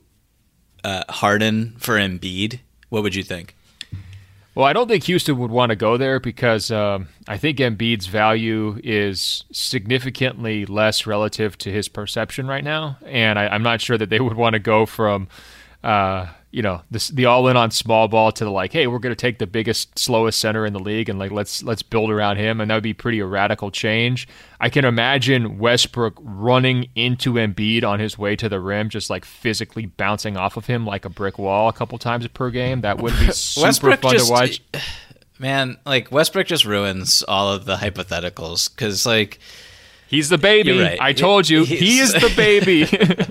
[SPEAKER 4] uh, Harden for Embiid, what would you think?
[SPEAKER 3] Well, I don't think Houston would want to go there because um, I think Embiid's value is significantly less relative to his perception right now, and I, I'm not sure that they would want to go from, uh, you know, this, the all-in on small ball to the like, hey, we're going to take the biggest, slowest center in the league and like let's let's build around him, and that would be pretty a radical change. I can imagine Westbrook running into Embiid on his way to the rim, just like physically bouncing off of him like a brick wall a couple times per game. That would be super
[SPEAKER 4] Westbrook
[SPEAKER 3] fun
[SPEAKER 4] just,
[SPEAKER 3] to watch.
[SPEAKER 4] Man, like Westbrook just ruins all of the hypotheticals because, like,
[SPEAKER 3] he's the baby.
[SPEAKER 4] Right.
[SPEAKER 3] I told you,
[SPEAKER 4] He's...
[SPEAKER 3] he is the baby.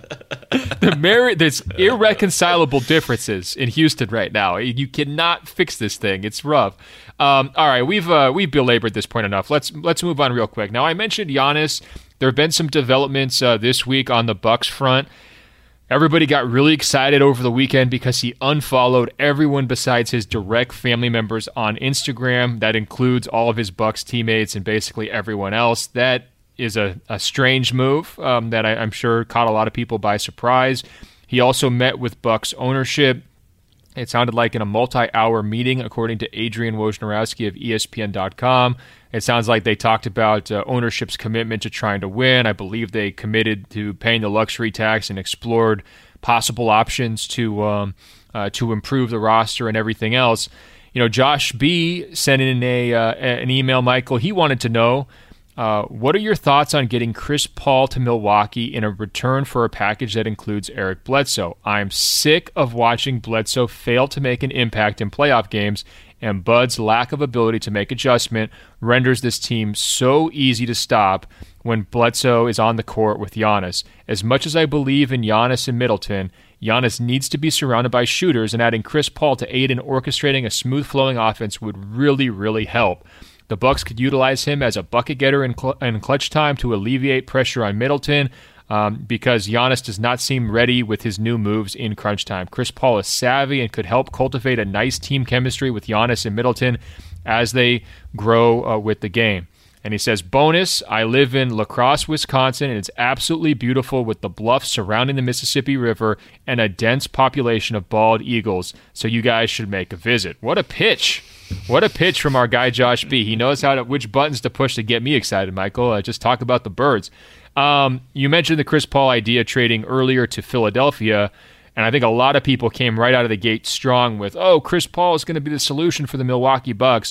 [SPEAKER 3] the Mar- There's irreconcilable differences in Houston right now. You cannot fix this thing. It's rough. Um, all right, we've uh, we've belabored this point enough. Let's let's move on real quick. Now, I mentioned Giannis. There have been some developments uh, this week on the Bucks front. Everybody got really excited over the weekend because he unfollowed everyone besides his direct family members on Instagram. That includes all of his Bucks teammates and basically everyone else. That is a, a strange move um, that I, I'm sure caught a lot of people by surprise. He also met with Bucks ownership. It sounded like in a multi-hour meeting, according to Adrian Wojnarowski of E S P N dot com. It sounds like they talked about uh, ownership's commitment to trying to win. I believe they committed to paying the luxury tax and explored possible options to um, uh, to improve the roster and everything else. You know, Josh B sent in a uh, an email, Michael. He wanted to know, Uh, what are your thoughts on getting Chris Paul to Milwaukee in a return for a package that includes Eric Bledsoe? I'm sick of watching Bledsoe fail to make an impact in playoff games, and Bud's lack of ability to make adjustment renders this team so easy to stop when Bledsoe is on the court with Giannis. As much as I believe in Giannis and Middleton, Giannis needs to be surrounded by shooters, and adding Chris Paul to aid in orchestrating a smooth-flowing offense would really, really help. The Bucks could utilize him as a bucket getter in, cl- in clutch time to alleviate pressure on Middleton um, because Giannis does not seem ready with his new moves in crunch time. Chris Paul is savvy and could help cultivate a nice team chemistry with Giannis and Middleton as they grow uh, with the game. And he says, bonus, I live in La Crosse, Wisconsin, and it's absolutely beautiful with the bluffs surrounding the Mississippi River and a dense population of bald eagles, so you guys should make a visit. What a pitch. What a pitch from our guy Josh B. He knows how to which buttons to push to get me excited, Michael. Uh, just talk about the birds. Um, you mentioned the Chris Paul idea trading earlier to Philadelphia, and I think a lot of people came right out of the gate strong with, oh, Chris Paul is going to be the solution for the Milwaukee Bucks.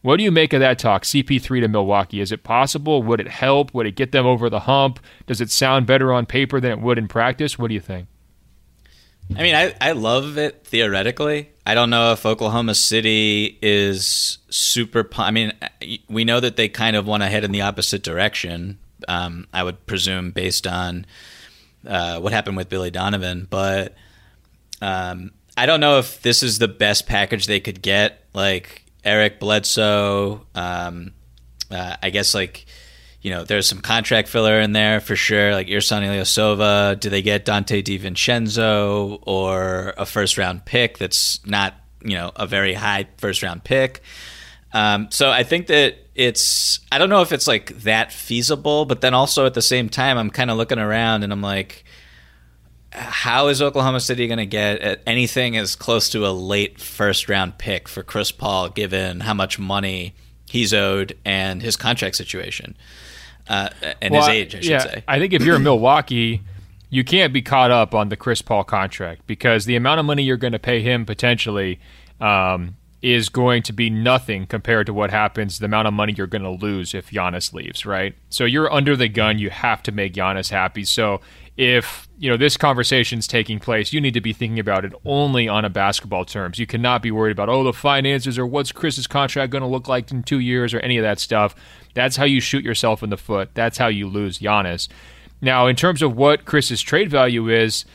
[SPEAKER 3] What do you make of that talk, C P three to Milwaukee? Is it possible? Would it help? Would it get them over the hump? Does it sound better on paper than it would in practice? What do you think?
[SPEAKER 4] I mean, I, I love it theoretically. I don't know if Oklahoma City is super... I mean, we know that they kind of want to head in the opposite direction, um, I would presume, based on uh, what happened with Billy Donovan. But um, I don't know if this is the best package they could get. Like, Eric Bledsoe, um, uh, I guess, like... You know, there's some contract filler in there for sure, like Ersan Ilyasova. Do they get Dante DiVincenzo or a first-round pick that's not, you know, a very high first-round pick? Um, so I think that it's – I don't know if it's, like, that feasible, but then also at the same time I'm kind of looking around and I'm like, how is Oklahoma City going to get anything as close to a late first-round pick for Chris Paul given how much money he's owed and his contract situation? Uh, and
[SPEAKER 3] well,
[SPEAKER 4] his age, I should
[SPEAKER 3] yeah,
[SPEAKER 4] say.
[SPEAKER 3] I think if you're in Milwaukee, you can't be caught up on the Chris Paul contract because the amount of money you're going to pay him potentially um, is going to be nothing compared to what happens, the amount of money you're going to lose if Giannis leaves, right? So you're under the gun. You have to make Giannis happy. So if you know this conversation's taking place, you need to be thinking about it only on a basketball terms. You cannot be worried about, oh, the finances or what's Chris's contract going to look like in two years or any of that stuff. That's how you shoot yourself in the foot. That's how you lose Giannis. Now, in terms of what Chris's trade value is,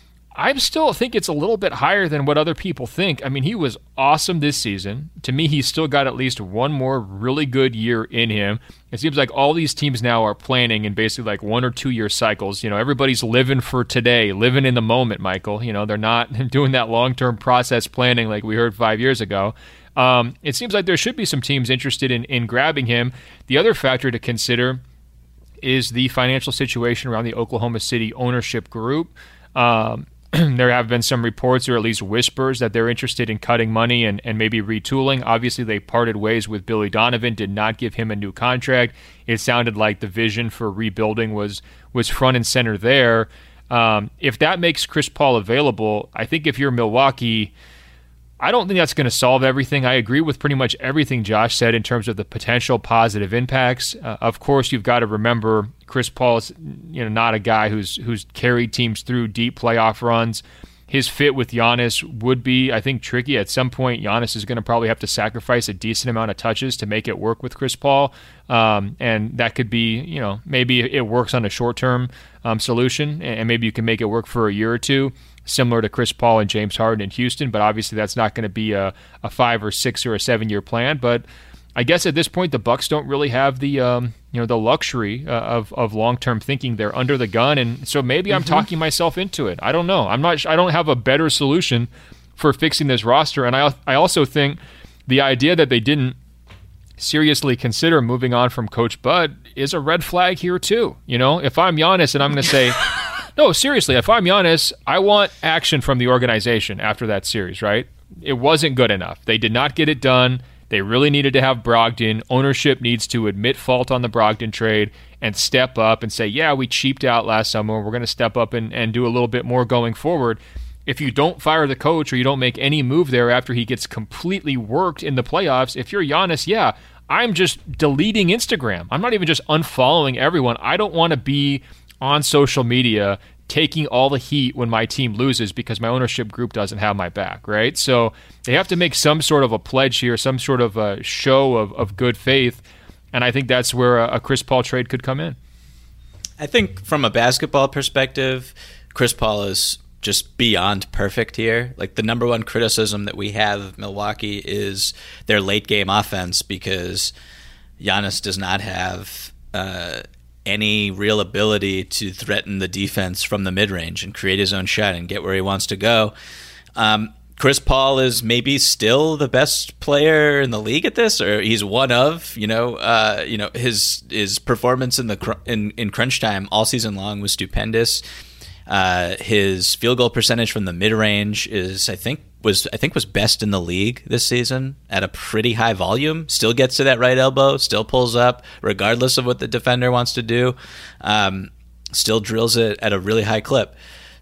[SPEAKER 3] I still think it's a little bit higher than what other people think. I mean, he was awesome this season. To me, he's still got at least one more really good year in him. It seems like all these teams now are planning in basically like one or two year cycles. You know, everybody's living for today, living in the moment, Michael. You know, they're not doing that long-term process planning like we heard five years ago. Um, it seems like there should be some teams interested in, in grabbing him. The other factor to consider is the financial situation around the Oklahoma City ownership group. Um, there have been some reports or at least whispers that they're interested in cutting money and, and maybe retooling. Obviously, they parted ways with Billy Donovan, did not give him a new contract. It sounded like the vision for rebuilding was, was front and center there. Um, if that makes Chris Paul available, I think if you're Milwaukee, I don't think that's going to solve everything. I agree with pretty much everything Josh said in terms of the potential positive impacts. Uh, of course, you've got to remember Chris Paul is, you know, not a guy who's who's carried teams through deep playoff runs. His fit with Giannis would be, I think, tricky. At some point, Giannis is going to probably have to sacrifice a decent amount of touches to make it work with Chris Paul. Um, and that could be, you know, maybe it works on a short-term um, solution, and maybe you can make it work for a year or two, similar to Chris Paul and James Harden in Houston. But obviously that's not going to be a, a five or six or a seven-year plan. But I guess at this point, the Bucks don't really have the um, you know the luxury uh, of of long-term thinking. They're under the gun, and so maybe I'm mm-hmm. talking myself into it. I don't know. I'm not. I don't have a better solution for fixing this roster. And I I also think the idea that they didn't seriously consider moving on from Coach Bud is a red flag here too. You know, if I'm Giannis and I'm going to say, no, seriously, if I'm Giannis, I want action from the organization after that series. Right? It wasn't good enough. They did not get it done. They really needed to have Brogdon. Ownership needs to admit fault on the Brogdon trade and step up and say, yeah, we cheaped out last summer. We're going to step up and, and do a little bit more going forward. If you don't fire the coach or you don't make any move there after he gets completely worked in the playoffs, if you're Giannis, yeah, I'm just deleting Instagram. I'm not even just unfollowing everyone. I don't want to be on social media taking all the heat when my team loses because my ownership group doesn't have my back, right? So they have to make some sort of a pledge here, some sort of a show of, of good faith, and I think that's where a, a Chris Paul trade could come in.
[SPEAKER 4] I think from a basketball perspective, Chris Paul is just beyond perfect here. Like, the number one criticism that we have of Milwaukee is their late game offense because Giannis does not have uh, any real ability to threaten the defense from the mid-range and create his own shot and get where he wants to go. Um, Chris Paul is maybe still the best player in the league at this, or he's one of. You know, uh, you know his his performance in the cr- in in crunch time all season long was stupendous. Uh, his field goal percentage from the mid-range is, I think, was I think was best in the league this season at a pretty high volume. Still gets to that right elbow, still pulls up, regardless of what the defender wants to do. Um, still drills it at a really high clip.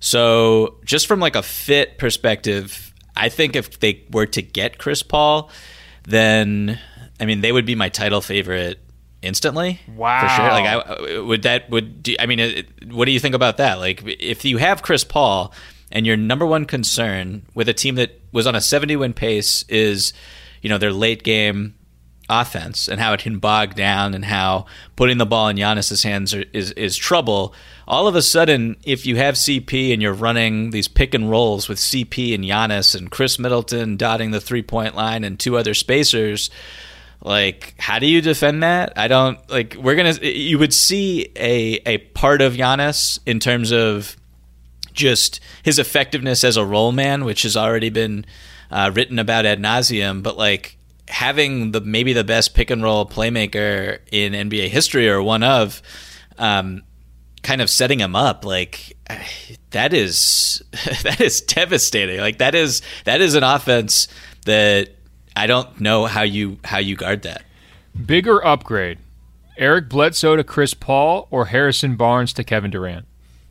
[SPEAKER 4] So just from like a fit perspective, I think if they were to get Chris Paul, then I mean, they would be my title favorite instantly.
[SPEAKER 3] Wow.
[SPEAKER 4] For sure. Like, I would that would. I mean, it, what do you think about that? Like, if you have Chris Paul and your number one concern with a team that was on a seventy win pace is, you know, their late game offense and how it can bog down and how putting the ball in Giannis's hands are, is is trouble. All of a sudden, if you have C P and you're running these pick and rolls with C P and Giannis and Chris Middleton dotting the three point line and two other spacers, like, how do you defend that? I don't like. We're gonna. You would see a a part of Giannis in terms of just his effectiveness as a role man, which has already been uh, written about ad nauseum. But like having the maybe the best pick and roll playmaker in N B A history or one of, um, kind of setting him up, like that is that is devastating. Like that is that is an offense that I don't know how you how you guard that.
[SPEAKER 3] Bigger upgrade: Eric Bledsoe to Chris Paul or Harrison Barnes to Kevin Durant?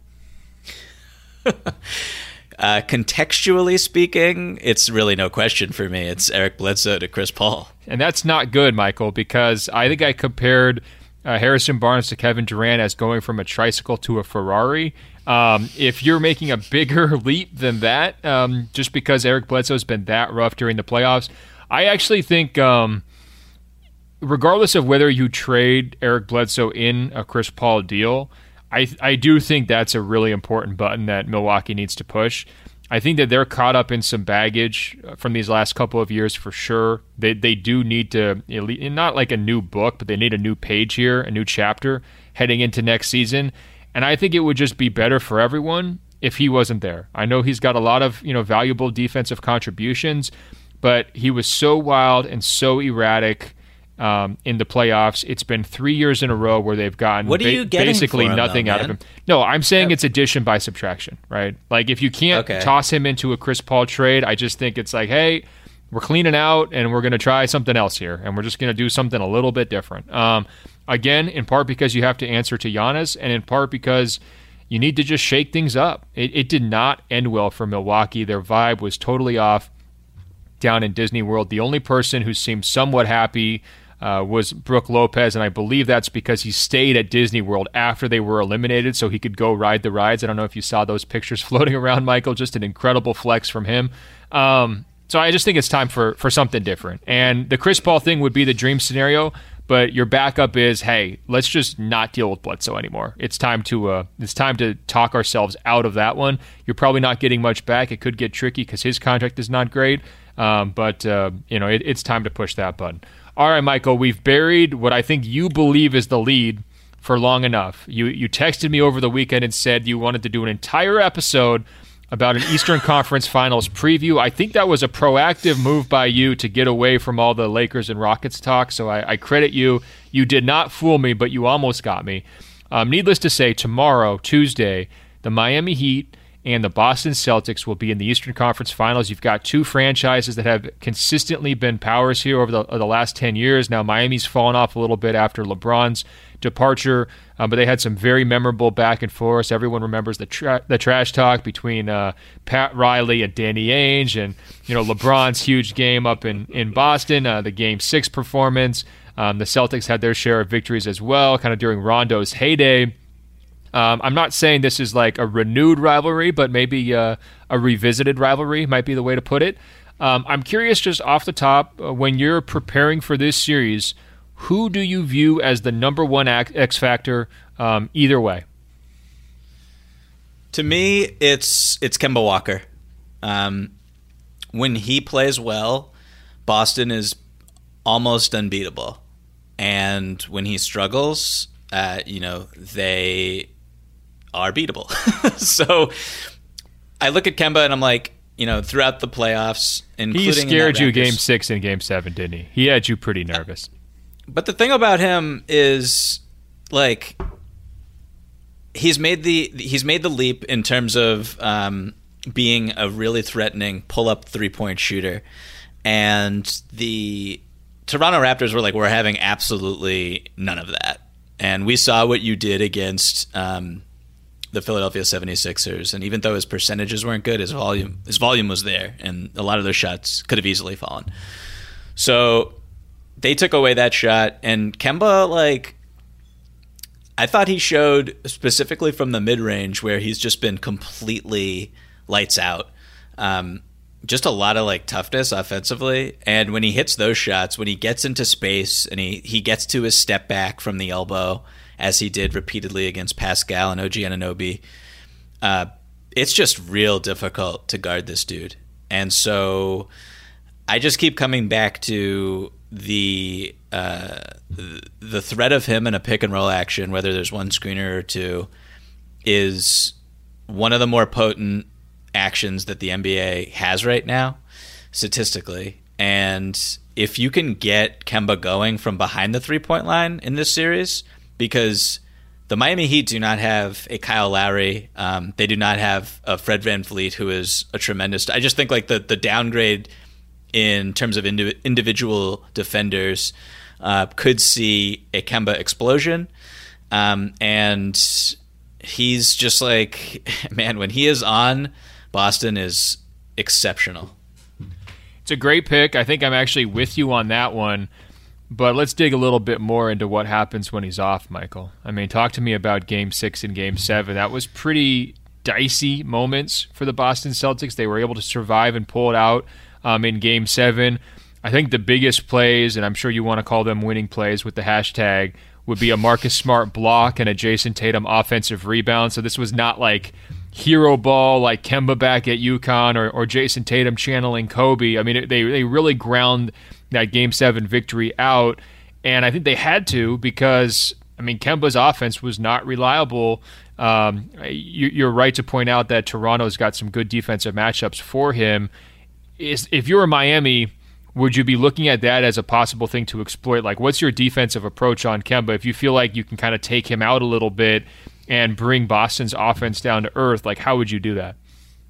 [SPEAKER 4] uh, contextually speaking, it's really no question for me. It's Eric Bledsoe to Chris Paul.
[SPEAKER 3] And that's not good, Michael, because I think I compared uh, Harrison Barnes to Kevin Durant as going from a tricycle to a Ferrari. Um, if you're making a bigger leap than that, um, just because Eric Bledsoe's been that rough during the playoffs, I actually think um, regardless of whether you trade Eric Bledsoe in a Chris Paul deal, I I do think that's a really important button that Milwaukee needs to push. I think that they're caught up in some baggage from these last couple of years for sure. They they do need to, not like a new book, but they need a new page here, a new chapter heading into next season. And I think it would just be better for everyone if he wasn't there. I know he's got a lot of, you know, valuable defensive contributions, but he was so wild and so erratic Um, in the playoffs. It's been three years in a row where they've gotten
[SPEAKER 4] what are you
[SPEAKER 3] ba-
[SPEAKER 4] getting
[SPEAKER 3] basically
[SPEAKER 4] for him,
[SPEAKER 3] nothing
[SPEAKER 4] though,
[SPEAKER 3] out of him. No, I'm saying it's addition by subtraction, right? Like if you can't
[SPEAKER 4] okay.
[SPEAKER 3] toss him into a Chris Paul trade, I just think it's like, hey, we're cleaning out and we're going to try something else here, and we're just going to do something a little bit different. Um, again, in part because you have to answer to Giannis, and in part because you need to just shake things up. It, it did not end well for Milwaukee. Their vibe was totally off down in Disney World. The only person who seemed somewhat happy Uh, was Brook Lopez, and I believe that's because he stayed at Disney World after they were eliminated so he could go ride the rides. I don't know if you saw those pictures floating around, Michael. Just an incredible flex from him. Um, so I just think it's time for, for something different. And the Chris Paul thing would be the dream scenario, but your backup is, hey, let's just not deal with Bledsoe anymore. It's time to uh, it's time to talk ourselves out of that one. You're probably not getting much back. It could get tricky because his contract is not great, um, but uh, you know it, it's time to push that button. All right, Michael, we've buried what I think you believe is the lead for long enough. You you texted me over the weekend and said you wanted to do an entire episode about an Eastern Conference Finals preview. I think that was a proactive move by you to get away from all the Lakers and Rockets talk, so I, I credit you. You did not fool me, but you almost got me. Um, needless to say, tomorrow, Tuesday, the Miami Heat and the Boston Celtics will be in the Eastern Conference Finals. You've got two franchises that have consistently been powers here over the, over the last ten years. Now, Miami's fallen off a little bit after LeBron's departure, um, but they had some very memorable back and forth. Everyone remembers the tra- the trash talk between uh, Pat Riley and Danny Ainge, and you know LeBron's huge game up in, in Boston, uh, the Game six performance. Um, the Celtics had their share of victories as well, kind of during Rondo's heyday. Um, I'm not saying this is like a renewed rivalry, but maybe uh, a revisited rivalry might be the way to put it. Um, I'm curious, just off the top, uh, when you're preparing for this series, who do you view as the number one X factor um, either way?
[SPEAKER 4] To me, it's it's Kemba Walker. Um, when he plays well, Boston is almost unbeatable, and when he struggles, uh, you know they are beatable. So I look at Kemba and I'm like, you know, throughout the playoffs, including
[SPEAKER 3] he scared
[SPEAKER 4] in
[SPEAKER 3] you
[SPEAKER 4] Raptors,
[SPEAKER 3] game six and game seven, didn't he? He had you pretty nervous.
[SPEAKER 4] But the thing about him is, like, he's made the he's made the leap in terms of um, being a really threatening pull-up three-point shooter, and the Toronto Raptors were like, we're having absolutely none of that. And we saw what you did against um, the Philadelphia seventy-sixers, and even though his percentages weren't good, his volume his volume was there, and a lot of those shots could have easily fallen. So they took away that shot, and Kemba, like, I thought he showed specifically from the mid-range where he's just been completely lights out. Um, just a lot of like toughness offensively. And when he hits those shots, when he gets into space and he, he gets to his step back from the elbow, as he did repeatedly against Pascal and O G Anunoby, uh, it's just real difficult to guard this dude. And so I just keep coming back to the uh, the threat of him in a pick and roll action, whether there's one screener or two, is one of the more potent actions that the N B A has right now, statistically. And if you can get Kemba going from behind the three-point line in this series, because the Miami Heat do not have a Kyle Lowry, um, they do not have a Fred VanVleet, who is a tremendous. I just think like the the downgrade in terms of indi- individual defenders uh, could see a Kemba explosion, um, and he's just like, man, when he is on, Boston is exceptional.
[SPEAKER 3] It's a great pick. I think I'm actually with you on that one. But let's dig a little bit more into what happens when he's off, Michael. I mean, talk to me about Game six and Game seven. That was pretty dicey moments for the Boston Celtics. They were able to survive and pull it out um, in Game seven. I think the biggest plays, and I'm sure you want to call them winning plays with the hashtag, would be a Marcus Smart block and a Jason Tatum offensive rebound. So this was not like hero ball like Kemba back at UConn or, or Jason Tatum channeling Kobe. I mean, they they really ground that Game seven victory out, and I think they had to because, I mean, Kemba's offense was not reliable. Um, you, you're right to point out that Toronto's got some good defensive matchups for him. Is, if you're Miami, would you be looking at that as a possible thing to exploit? Like, what's your defensive approach on Kemba? If you feel like you can kind of take him out a little bit and bring Boston's offense down to earth, like, how would you do that?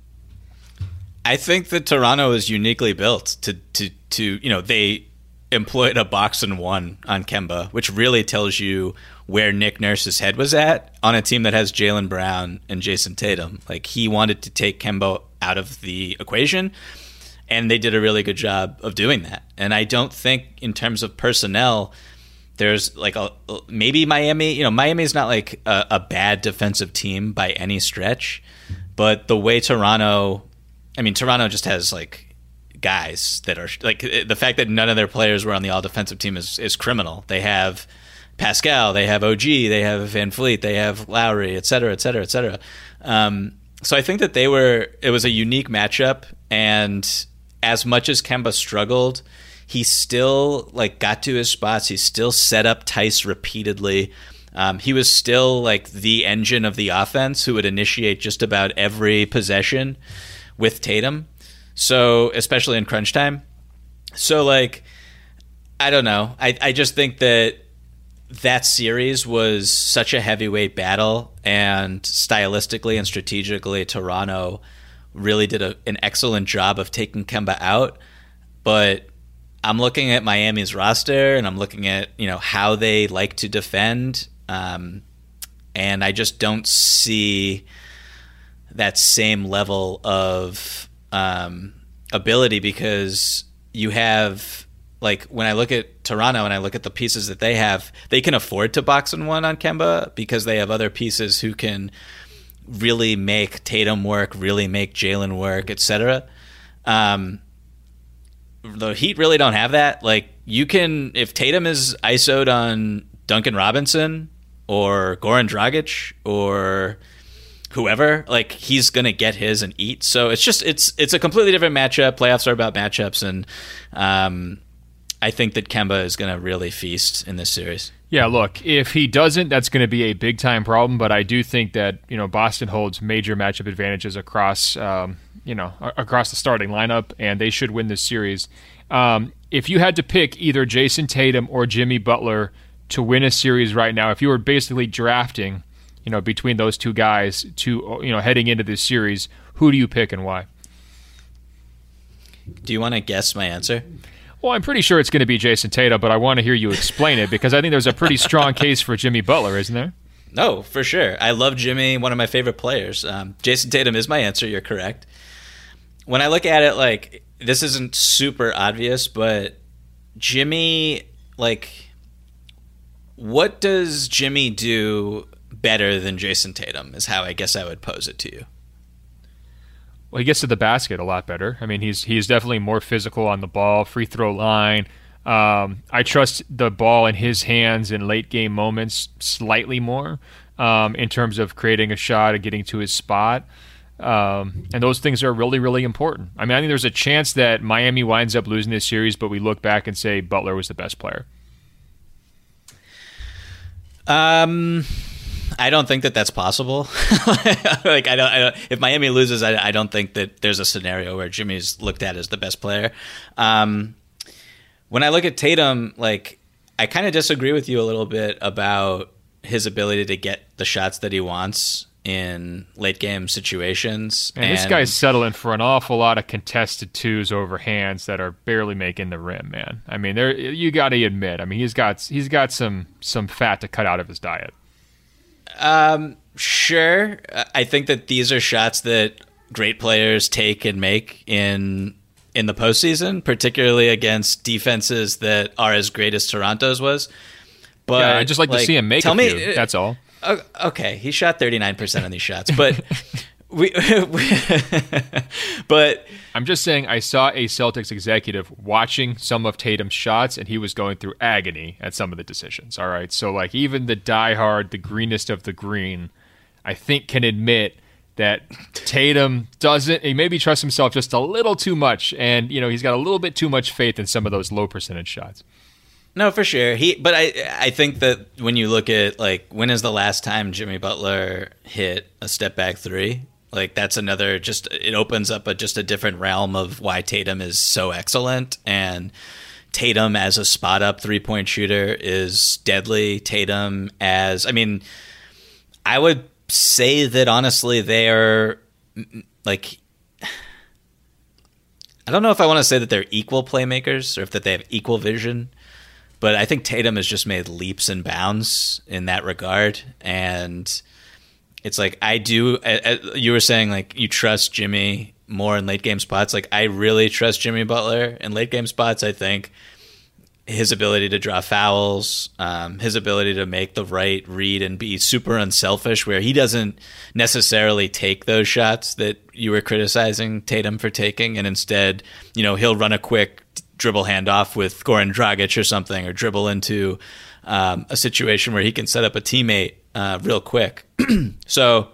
[SPEAKER 4] I think that Toronto is uniquely built to, to, to you know, they employed a box and one on Kemba, which really tells you where Nick Nurse's head was at on a team that has Jaylen Brown and Jason Tatum. Like, he wanted to take Kemba out of the equation, and they did a really good job of doing that. And I don't think in terms of personnel, there's like a maybe Miami, you know, Miami's not like a, a bad defensive team by any stretch, but the way Toronto, I mean, Toronto just has like guys that are like, the fact that none of their players were on the all defensive team is, is criminal. They have Pascal, they have O G, they have VanVleet, they have Lowry, et cetera, et cetera, et cetera. Um, so I think that they were, it was a unique matchup, and as much as Kemba struggled, he still like got to his spots. He still set up Tice repeatedly. Um, he was still like the engine of the offense who would initiate just about every possession with Tatum. So especially in crunch time. So like, I don't know. I, I just think that that series was such a heavyweight battle, and stylistically and strategically, Toronto really did a, an excellent job of taking Kemba out. But I'm looking at Miami's roster, and I'm looking at, you know, how they like to defend, um, and I just don't see that same level of um, ability, because you have, like, when I look at Toronto and I look at the pieces that they have, they can afford to box and one on Kemba because they have other pieces who can really make Tatum work, really make Jaylen work, et cetera. Um, the Heat really don't have that. Like, you can, if Tatum is I S O'd on Duncan Robinson or Goran Dragic or whoever, like, he's going to get his and eat. So it's just, it's it's a completely different matchup. Playoffs are about matchups, and um, I think that Kemba is going to really feast in this series.
[SPEAKER 3] Yeah, look, if he doesn't, that's going to be a big-time problem, but I do think that, you know, Boston holds major matchup advantages across, um, you know, across the starting lineup, and they should win this series. Um, if you had to pick either Jason Tatum or Jimmy Butler to win a series right now, if you were basically drafting, you know, between those two guys to, you know, heading into this series, who do you pick and why?
[SPEAKER 4] Do you want to guess my answer?
[SPEAKER 3] Well, I'm pretty sure it's going to be Jason Tatum, but I want to hear you explain it, because I think there's a pretty strong case for Jimmy Butler, isn't there?
[SPEAKER 4] No, for sure. I love Jimmy, one of my favorite players. Um, Jason Tatum is my answer. You're correct. When I look at it, like, this isn't super obvious, but Jimmy like, what does Jimmy do better than Jason Tatum is how I guess I would pose it to you.
[SPEAKER 3] Well, he gets to the basket a lot better. I mean, he's he's definitely more physical on the ball, free throw line. Um, I trust the ball in his hands in late game moments slightly more um, in terms of creating a shot and getting to his spot. Um, and those things are really, really important. I mean, I think there's a chance that Miami winds up losing this series, but we look back and say Butler was the best player.
[SPEAKER 4] Um, I don't think that that's possible. like, I don't, I don't. If Miami loses, I, I don't think that there's a scenario where Jimmy's looked at as the best player. Um, when I look at Tatum, like, I kind of disagree with you a little bit about his ability to get the shots that he wants in late game situations.
[SPEAKER 3] And, and this guy's settling for an awful lot of contested twos over hands that are barely making the rim, man. I mean, there you got to admit. I mean, he's got he's got some some fat to cut out of his diet.
[SPEAKER 4] Um, sure. I think that these are shots that great players take and make in in the postseason, particularly against defenses that are as great as Toronto's was. But
[SPEAKER 3] yeah, I'd just like, like to see him make a
[SPEAKER 4] me,
[SPEAKER 3] few. That's all.
[SPEAKER 4] Okay, he shot thirty-nine percent on these shots, but we, we but
[SPEAKER 3] I'm just saying I saw a Celtics executive watching some of Tatum's shots, and he was going through agony at some of the decisions. All right, so like even the diehard, the greenest of the green, I think can admit that Tatum doesn't. He maybe trusts himself just a little too much, and you know he's got a little bit too much faith in some of those low percentage shots.
[SPEAKER 4] No, for sure. He, but I, I think that when you look at like when is the last time Jimmy Butler hit a step back three? Like that's another. Just it opens up a just a different realm of why Tatum is so excellent, and Tatum as a spot up three point shooter is deadly. Tatum as, I mean, I would say that honestly they are like. I don't know if I want to say that they're equal playmakers or if that they have equal vision. But I think Tatum has just made leaps and bounds in that regard. And it's like, I do, you were saying like you trust Jimmy more in late game spots. Like I really trust Jimmy Butler in late game spots. I think his ability to draw fouls, um, his ability to make the right read and be super unselfish where he doesn't necessarily take those shots that you were criticizing Tatum for taking. And instead, you know, he'll run a quick dribble handoff with Goran Dragic or something, or dribble into um, a situation where he can set up a teammate uh, real quick. So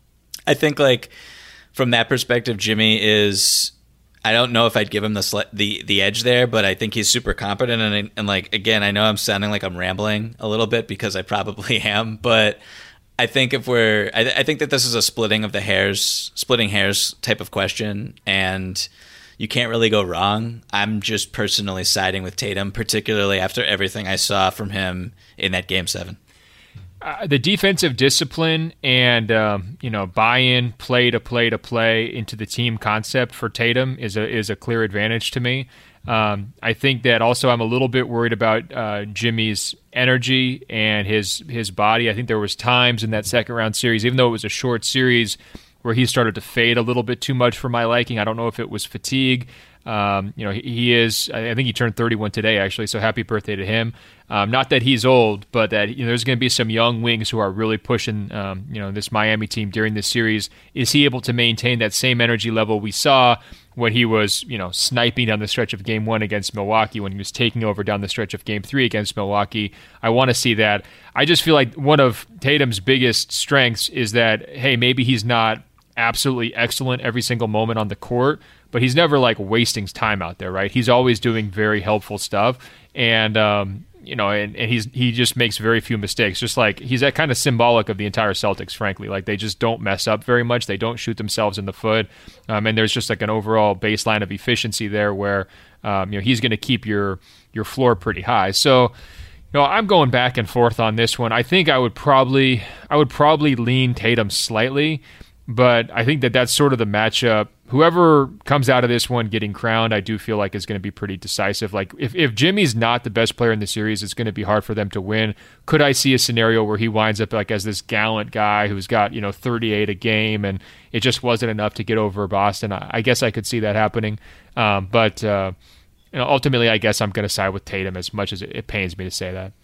[SPEAKER 4] I think like from that perspective, Jimmy is, I don't know if I'd give him the sl- the the edge there, but I think he's super competent. And, and like, again, I know I'm sounding like I'm rambling a little bit because I probably am, but I think if we're, I, I think that this is a splitting of the hairs, splitting hairs type of question. And you can't really go wrong. I'm just personally siding with Tatum, particularly after everything I saw from him in that game seven.
[SPEAKER 3] Uh, the defensive discipline and um, you know buy-in, play to play to play into the team concept for Tatum is a is a clear advantage to me. Um, I think that also I'm a little bit worried about uh, Jimmy's energy and his his body. I think there was times in that second round series, even though it was a short series, where he started to fade a little bit too much for my liking. I don't know if it was fatigue. Um, you know, he, he is, I think he turned thirty-one today, actually, so happy birthday to him. Um, not that he's old, but that you know, there's going to be some young wings who are really pushing um, you know, this Miami team during this series. Is he able to maintain that same energy level we saw when he was, you know, sniping down the stretch of game one against Milwaukee, when he was taking over down the stretch of game three against Milwaukee? I want to see that. I just feel like one of Tatum's biggest strengths is that, hey, maybe he's not absolutely excellent every single moment on the court, but he's never like wasting time out there, right? He's always doing very helpful stuff, and um, you know, and, and he's he just makes very few mistakes. Just like he's that kind of symbolic of the entire Celtics, frankly. Like they just don't mess up very much. They don't shoot themselves in the foot, um, and there's just like an overall baseline of efficiency there where um, you know he's going to keep your your floor pretty high. So. No, I'm going back and forth on this one. I think I would probably I would probably lean Tatum slightly, but I think that that's sort of the matchup. Whoever comes out of this one getting crowned, I do feel like is going to be pretty decisive. Like if, if Jimmy's not the best player in the series, it's going to be hard for them to win. Could I see a scenario where he winds up like as this gallant guy who's got, you know, thirty-eight a game and it just wasn't enough to get over Boston? I, I guess I could see that happening. Um, but uh, you know, ultimately, I guess I'm going to side with Tatum as much as it, it pains me to say that.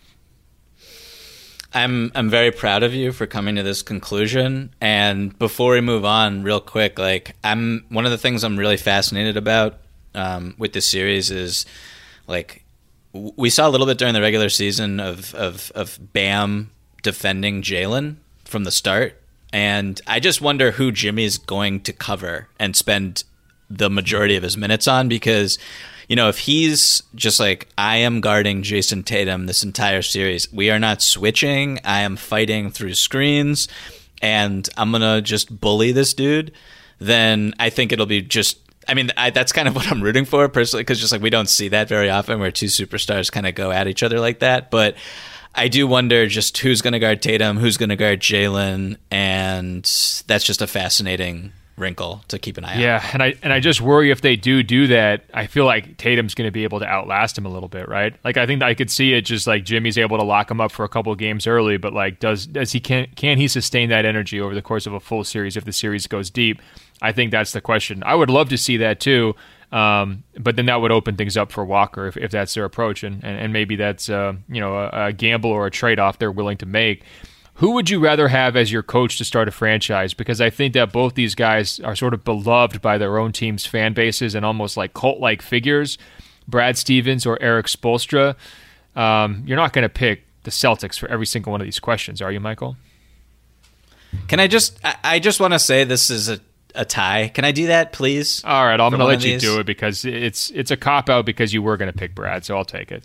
[SPEAKER 4] I'm I'm very proud of you for coming to this conclusion. And before we move on, real quick, like I'm one of the things I'm really fascinated about um, with this series is like w- we saw a little bit during the regular season of of, of Bam defending Jalen from the start, and I just wonder who Jimmy's going to cover and spend the majority of his minutes on, because you know, if he's just like, I am guarding Jason Tatum this entire series, we are not switching, I am fighting through screens, and I'm going to just bully this dude, then I think it'll be just, I mean, I, that's kind of what I'm rooting for personally, because just like we don't see that very often where two superstars kind of go at each other like that. But I do wonder just who's going to guard Tatum, who's going to guard Jalen, and that's just a fascinating wrinkle to keep an eye on.
[SPEAKER 3] Yeah, and I and I just worry if they do do that, I feel like Tatum's going to be able to outlast him a little bit, right? Like I think I could see it just like Jimmy's able to lock him up for a couple of games early, but like does does he can can he sustain that energy over the course of a full series if the series goes deep? I think that's the question. I would love to see that too, um, but then that would open things up for Walker if, if that's their approach, and and, and maybe that's uh, you know a, a gamble or a trade-off they're willing to make. Who would you rather have as your coach to start a franchise? Because I think that both these guys are sort of beloved by their own team's fan bases and almost like cult-like figures. Brad Stevens or Eric Spoelstra. Um, you're not going to pick the Celtics for every single one of these questions, are you, Michael?
[SPEAKER 4] Can I just, I, I just want to say this is a, a tie. Can I do that, please?
[SPEAKER 3] All right, I'm going to let you
[SPEAKER 4] these?
[SPEAKER 3] do it because it's it's a cop-out because you were going to pick Brad, so I'll take it.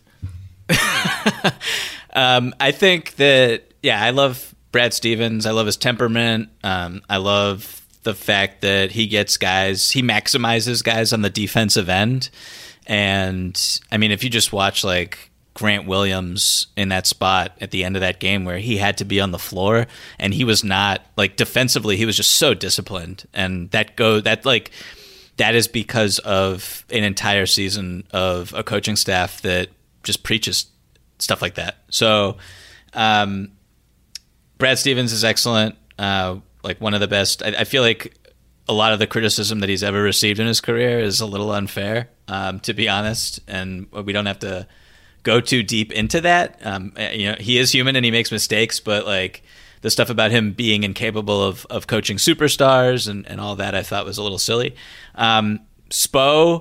[SPEAKER 4] um, I think that, yeah, I love Brad Stevens. I love his temperament. Um, I love the fact that he gets guys, he maximizes guys on the defensive end. And, I mean, if you just watch, like, Grant Williams in that spot at the end of that game where he had to be on the floor and he was not, like, defensively, he was just so disciplined. And that go that, like, that is because of an entire season of a coaching staff that just preaches stuff like that. So, um, Brad Stevens is excellent. Uh, like one of the best. I, I feel like a lot of the criticism that he's ever received in his career is a little unfair, um, to be honest. And we don't have to go too deep into that. Um, you know, he is human and he makes mistakes, but like the stuff about him being incapable of, of coaching superstars and, and all that, I thought was a little silly. Um, Spo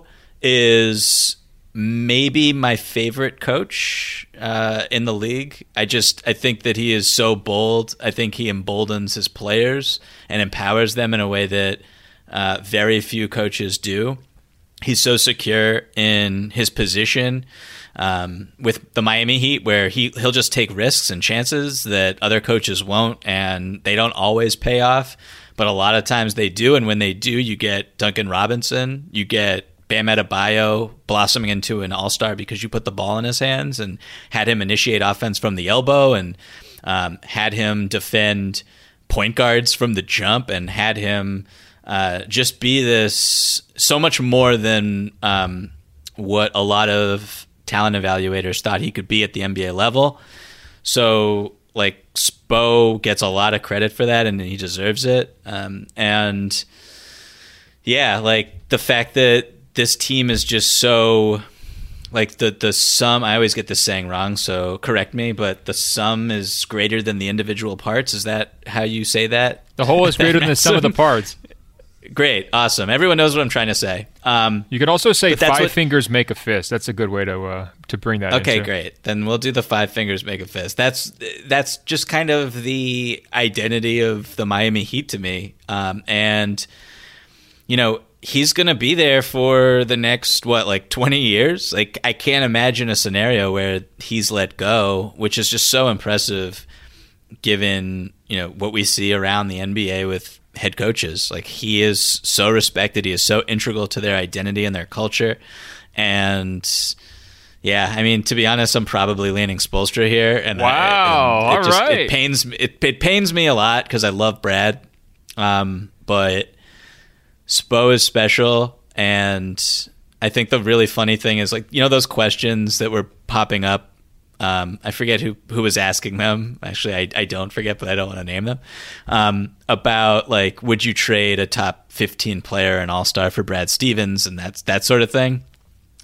[SPEAKER 4] is maybe my favorite coach uh, in the league. I just I think that he is so bold. I think he emboldens his players and empowers them in a way that uh, very few coaches do. He's so secure in his position um, with the Miami Heat, where he he'll just take risks and chances that other coaches won't, and they don't always pay off, but a lot of times they do. And when they do, you get Duncan Robinson, you get Bam Adebayo blossoming into an all-star because you put the ball in his hands and had him initiate offense from the elbow and um, had him defend point guards from the jump and had him uh, just be this so much more than um, what a lot of talent evaluators thought he could be at the N B A level. So, like, Spo gets a lot of credit for that, and he deserves it. Um, and, yeah, like, the fact that this team is just so, like, the, the sum, I always get this saying wrong, so correct me, but the sum is greater than the individual parts. Is that how you say that?
[SPEAKER 3] The whole is greater than the sum of the parts.
[SPEAKER 4] Great. Awesome. Everyone knows what I'm trying to say. Um,
[SPEAKER 3] you could also say five
[SPEAKER 4] what,
[SPEAKER 3] fingers make a fist. That's a good way to uh, to bring that
[SPEAKER 4] Okay,
[SPEAKER 3] into.
[SPEAKER 4] great. Then we'll do the five fingers make a fist. That's that's just kind of the identity of the Miami Heat to me. Um, and, you know, he's going to be there for the next, what, like twenty years? Like, I can't imagine a scenario where he's let go, which is just so impressive given, you know, what we see around the N B A with head coaches. Like, he is so respected. He is so integral to their identity and their culture. And yeah, I mean, to be honest, I'm probably leaning Spoelstra here. And
[SPEAKER 3] wow,
[SPEAKER 4] I, and it
[SPEAKER 3] all
[SPEAKER 4] just,
[SPEAKER 3] right.
[SPEAKER 4] It pains it, it pains me a lot because I love Brad, um, but Spo is special. And I think the really funny thing is, like, you know, those questions that were popping up. Um, I forget who, who was asking them. Actually, I, I don't forget, but I don't want to name them. Um, about, like, would you trade a top fifteen player and all-star for Brad Stevens and that's that sort of thing?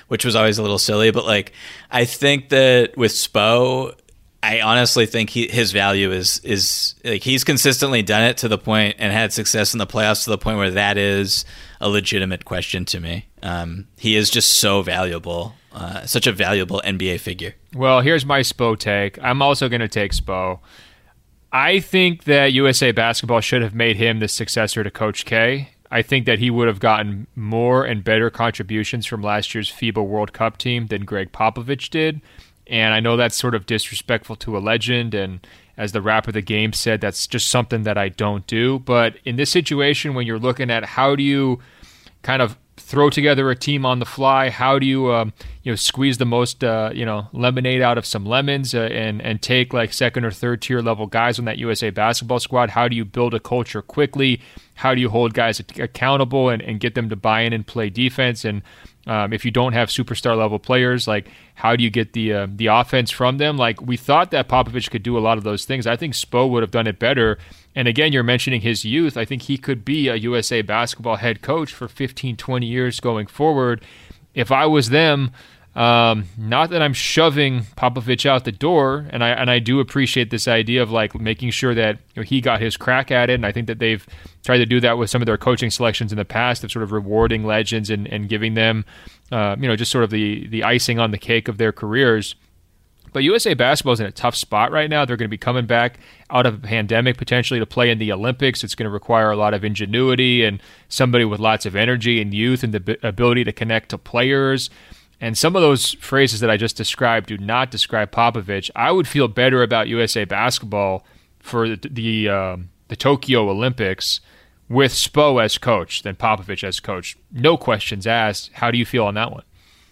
[SPEAKER 4] which was always a little silly. But like, I think that with Spo, I honestly think he, his value is is like he's consistently done it to the point and had success in the playoffs to the point where that is a legitimate question to me. Um, he is just so valuable, uh, such a valuable N B A figure.
[SPEAKER 3] Well, here's my Spo take. I'm also going to take Spo. I think that U S A Basketball should have made him the successor to Coach K. I think that he would have gotten more and better contributions from last year's FIBA World Cup team than Greg Popovich did. And I know that's sort of disrespectful to a legend, and as the rap of the game said, that's just something that I don't do. But in this situation, when you're looking at how do you kind of throw together a team on the fly, how do you um, you know squeeze the most uh, you know lemonade out of some lemons uh, and and take like second or third tier level guys on that U S A Basketball squad? How do you build a culture quickly? How do you hold guys accountable and, and get them to buy in and play defense? And Um, if you don't have superstar level players, like how do you get the uh, the offense from them? Like we thought that Popovich could do a lot of those things. I think Spo would have done it better. And again, you're mentioning his youth. I think he could be a U S A Basketball head coach for fifteen, twenty years going forward. If I was them, um, not that I'm shoving Popovich out the door, and I and I do appreciate this idea of like making sure that you know, he got his crack at it. And I think that they've tried to do that with some of their coaching selections in the past of sort of rewarding legends and, and giving them, uh, you know, just sort of the, the icing on the cake of their careers. But U S A Basketball is in a tough spot right now. They're going to be coming back out of a pandemic potentially to play in the Olympics. It's going to require a lot of ingenuity and somebody with lots of energy and youth and the b- ability to connect to players. And some of those phrases that I just described do not describe Popovich. I would feel better about U S A Basketball for the the, um, the Tokyo Olympics with Spo as coach than Popovich as coach. No questions asked. How do you feel on that one?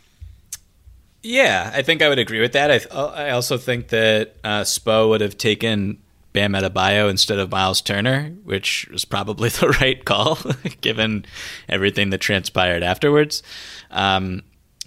[SPEAKER 4] Yeah, I think I would agree with that. I, I also think that uh, Spo would have taken Bam Adebayo instead of Miles Turner, which was probably the right call given everything that transpired afterwards. Um,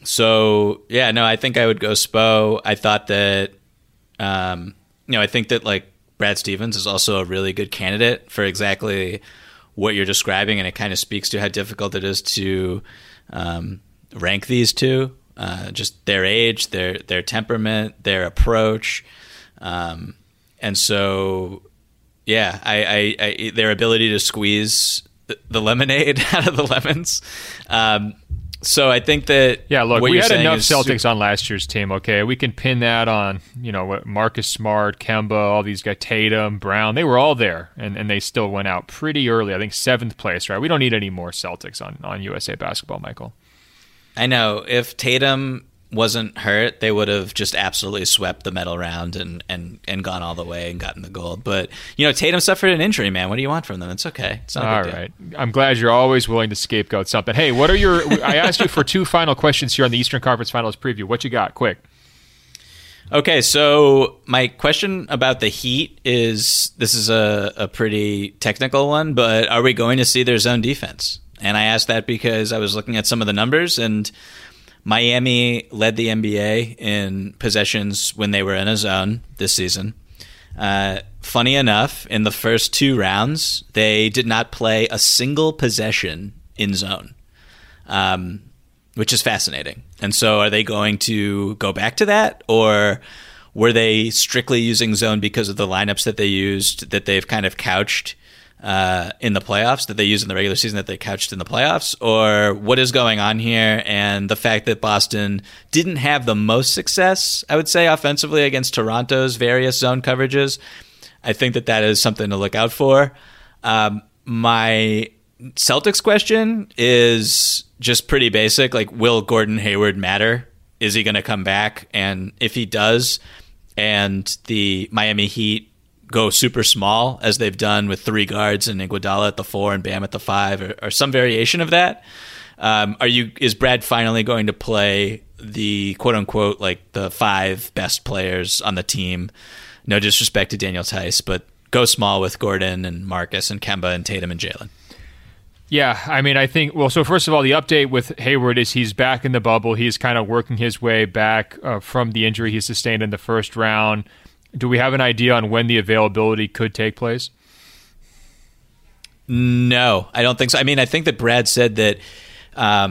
[SPEAKER 4] so, yeah, no, I think I would go Spo. I thought that, um, you know, I think that like Brad Stevens is also a really good candidate for exactly what you're describing, and it kind of speaks to how difficult it is to um, rank these two. Uh, just their age, their their temperament, their approach, um, and so yeah, I, I, I their ability to squeeze the, the lemonade out of the lemons. Um, so I think that
[SPEAKER 3] yeah, look,
[SPEAKER 4] what
[SPEAKER 3] we
[SPEAKER 4] you're
[SPEAKER 3] had enough
[SPEAKER 4] is,
[SPEAKER 3] Celtics on last year's team. Okay, we can pin that on you know what Marcus Smart, Kemba, all these guys, Tatum, Brown. They were all there, and, and they still went out pretty early. I think seventh place. Right? We don't need any more Celtics on on U S A Basketball, Michael.
[SPEAKER 4] I know if Tatum wasn't hurt, they would have just absolutely swept the medal round and, and, and gone all the way and gotten the gold. But, you know, Tatum suffered an injury, man. What do you want from them? It's okay. It's not a big
[SPEAKER 3] all right.
[SPEAKER 4] deal.
[SPEAKER 3] I'm glad you're always willing to scapegoat something. Hey, what are your – I asked you for two final questions here on the Eastern Conference Finals preview. What you got? Quick.
[SPEAKER 4] Okay, so my question about the Heat is – this is a, a pretty technical one, but are we going to see their zone defense? And I asked that because I was looking at some of the numbers, and – Miami led the N B A in possessions when they were in a zone this season. Uh, funny enough, in the first two rounds, they did not play a single possession in zone, um, which is fascinating. And so are they going to go back to that, or were they strictly using zone because of the lineups that they used that they've kind of couched Uh, in the playoffs, that they used in the regular season that they couched in the playoffs, or what is going on here? And the fact that Boston didn't have the most success, I would say, offensively against Toronto's various zone coverages, I think that that is something to look out for. Um, my Celtics question is just pretty basic. Like, will Gordon Hayward matter? Is he going to come back? And if he does, and the Miami Heat go super small, as they've done with three guards and Iguodala at the four and Bam at the five, or, or some variation of that. Um, are you? Is Brad finally going to play the quote unquote like the five best players on the team? No disrespect to Daniel Tice, but go small with Gordon and Marcus and Kemba and Tatum and Jalen.
[SPEAKER 3] Yeah, I mean, I think, well, so first of all, the update with Hayward is he's back in the bubble. He's kind of working his way back uh, from the injury he sustained in the first round. Do we have an idea on when the availability could take place?
[SPEAKER 4] No, I don't think so. I mean, I think that Brad said that um,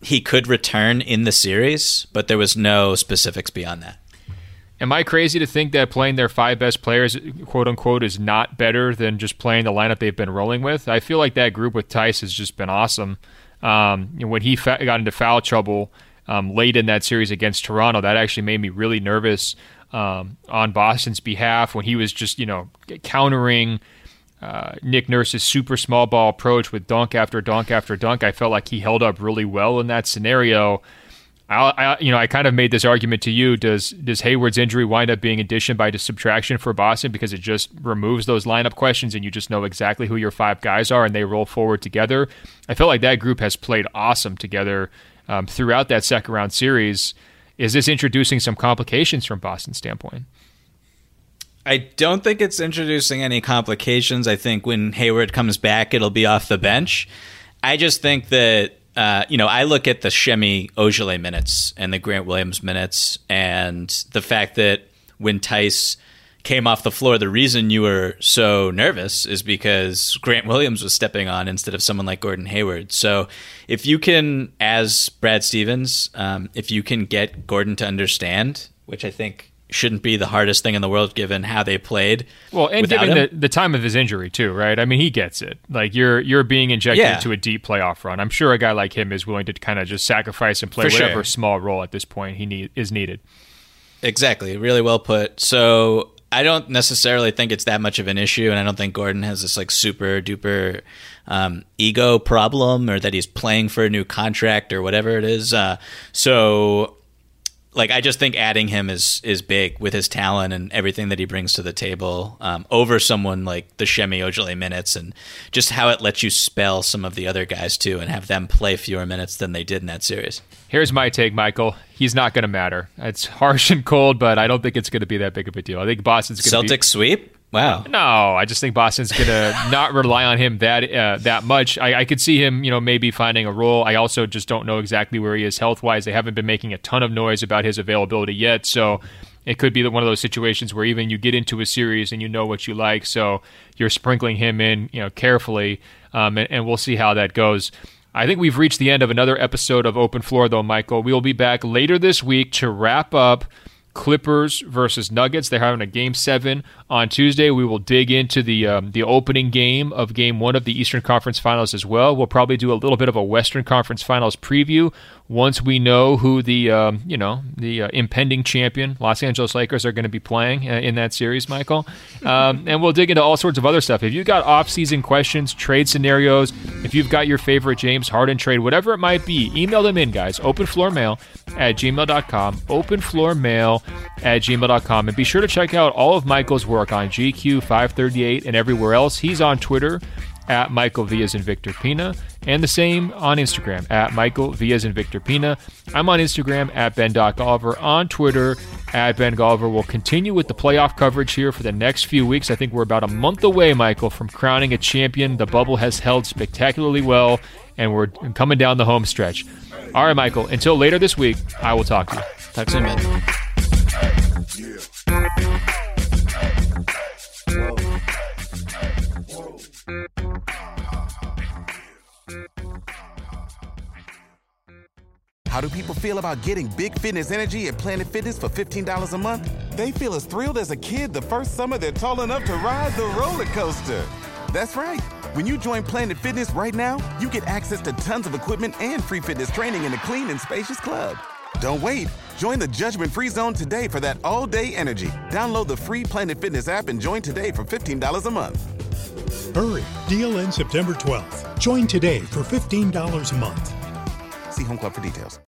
[SPEAKER 4] he could return in the series, but there was no specifics beyond that.
[SPEAKER 3] Am I crazy to think that playing their five best players, quote unquote, is not better than just playing the lineup they've been rolling with? I feel like that group with Theis has just been awesome. Um, you know, when he fa- got into foul trouble um, late in that series against Toronto, that actually made me really nervous um, on Boston's behalf when he was just, you know, countering uh, Nick Nurse's super small ball approach with dunk after dunk after dunk. I felt like he held up really well in that scenario. I, I, you know, I kind of made this argument to you. Does does Hayward's injury wind up being addition by subtraction for Boston because it just removes those lineup questions and you just know exactly who your five guys are and they roll forward together? I feel like that group has played awesome together um, throughout that second round series. Is this introducing some complications from Boston's standpoint?
[SPEAKER 4] I don't think it's introducing any complications. I think when Hayward comes back, it'll be off the bench. I just think that Uh, you know, I look at the Semi Ojeleye minutes and the Grant Williams minutes and the fact that when Theis came off the floor, the reason you were so nervous is because Grant Williams was stepping on instead of someone like Gordon Hayward. So if you can, as Brad Stevens, um, if you can get Gordon to understand, which I think shouldn't be the hardest thing in the world given how they played.
[SPEAKER 3] Well, and given the, the time of his injury too, right? I mean, he gets it. Like you're you're being injected
[SPEAKER 4] yeah.
[SPEAKER 3] into a deep playoff run. I'm sure a guy like him is willing to kind of just sacrifice and play
[SPEAKER 4] For
[SPEAKER 3] whatever
[SPEAKER 4] sure.
[SPEAKER 3] small role at this point he need is needed.
[SPEAKER 4] Exactly. Really well put. So I don't necessarily think it's that much of an issue, and I don't think Gordon has this like super duper um, ego problem or that he's playing for a new contract or whatever it is. Uh, so Like I just think adding him is is big with his talent and everything that he brings to the table um, over someone like the Semi Ojeleye minutes and just how it lets you spell some of the other guys too and have them play fewer minutes than they did in that series.
[SPEAKER 3] Here's my take, Michael. He's not going to matter. It's harsh and cold, but I don't think it's going to be that big of a deal. I think Boston's going to be...
[SPEAKER 4] Celtics sweep? Wow.
[SPEAKER 3] No, I just think Boston's going to not rely on him that uh, that much. I, I could see him, you know, maybe finding a role. I also just don't know exactly where he is health-wise. They haven't been making a ton of noise about his availability yet, so it could be one of those situations where even you get into a series and you know what you like, so you're sprinkling him in, you know, carefully, um, and, and we'll see how that goes. I think we've reached the end of another episode of Open Floor, though, Michael. We will be back later this week to wrap up Clippers versus Nuggets. They're having a game seven on Tuesday. We will dig into the um, the opening game of game one of the Eastern Conference Finals as well. We'll probably do a little bit of a Western Conference Finals preview once we know who the um, you know the uh, impending champion Los Angeles Lakers are going to be playing uh, in that series, Michael. Um, and we'll dig into all sorts of other stuff. If you've got off-season questions, trade scenarios, if you've got your favorite James Harden trade, whatever it might be, email them in, guys. openfloormail at gmail dot com. openfloormail at gmail dot com. And be sure to check out all of Michael's work on G Q five thirty-eight and everywhere else. He's on Twitter at Michael V as in Victor Pina, and the same on Instagram at Michael V as in Victor Pina. I'm on Instagram at Ben Golliver, on Twitter at Ben Golliver. We'll continue with the playoff coverage here for the next few weeks. I think we're about a month away, Michael, from crowning a champion. The bubble has held spectacularly well, and we're coming down the home stretch. All right, Michael, until later this week, I will talk to you.
[SPEAKER 4] Talk soon, man.
[SPEAKER 5] How do people feel about getting Big Fitness Energy at Planet Fitness for fifteen dollars a month? They feel as thrilled as a kid the first summer they're tall enough to ride the roller coaster. That's right. When you join Planet Fitness right now, you get access to tons of equipment and free fitness training in a clean and spacious club. Don't wait. Join the judgment-free zone today for that all-day energy. Download the free Planet Fitness app and join today for fifteen dollars a month.
[SPEAKER 6] Hurry. Deal ends September twelfth. Join today for fifteen dollars a month.
[SPEAKER 5] See Home Club for details.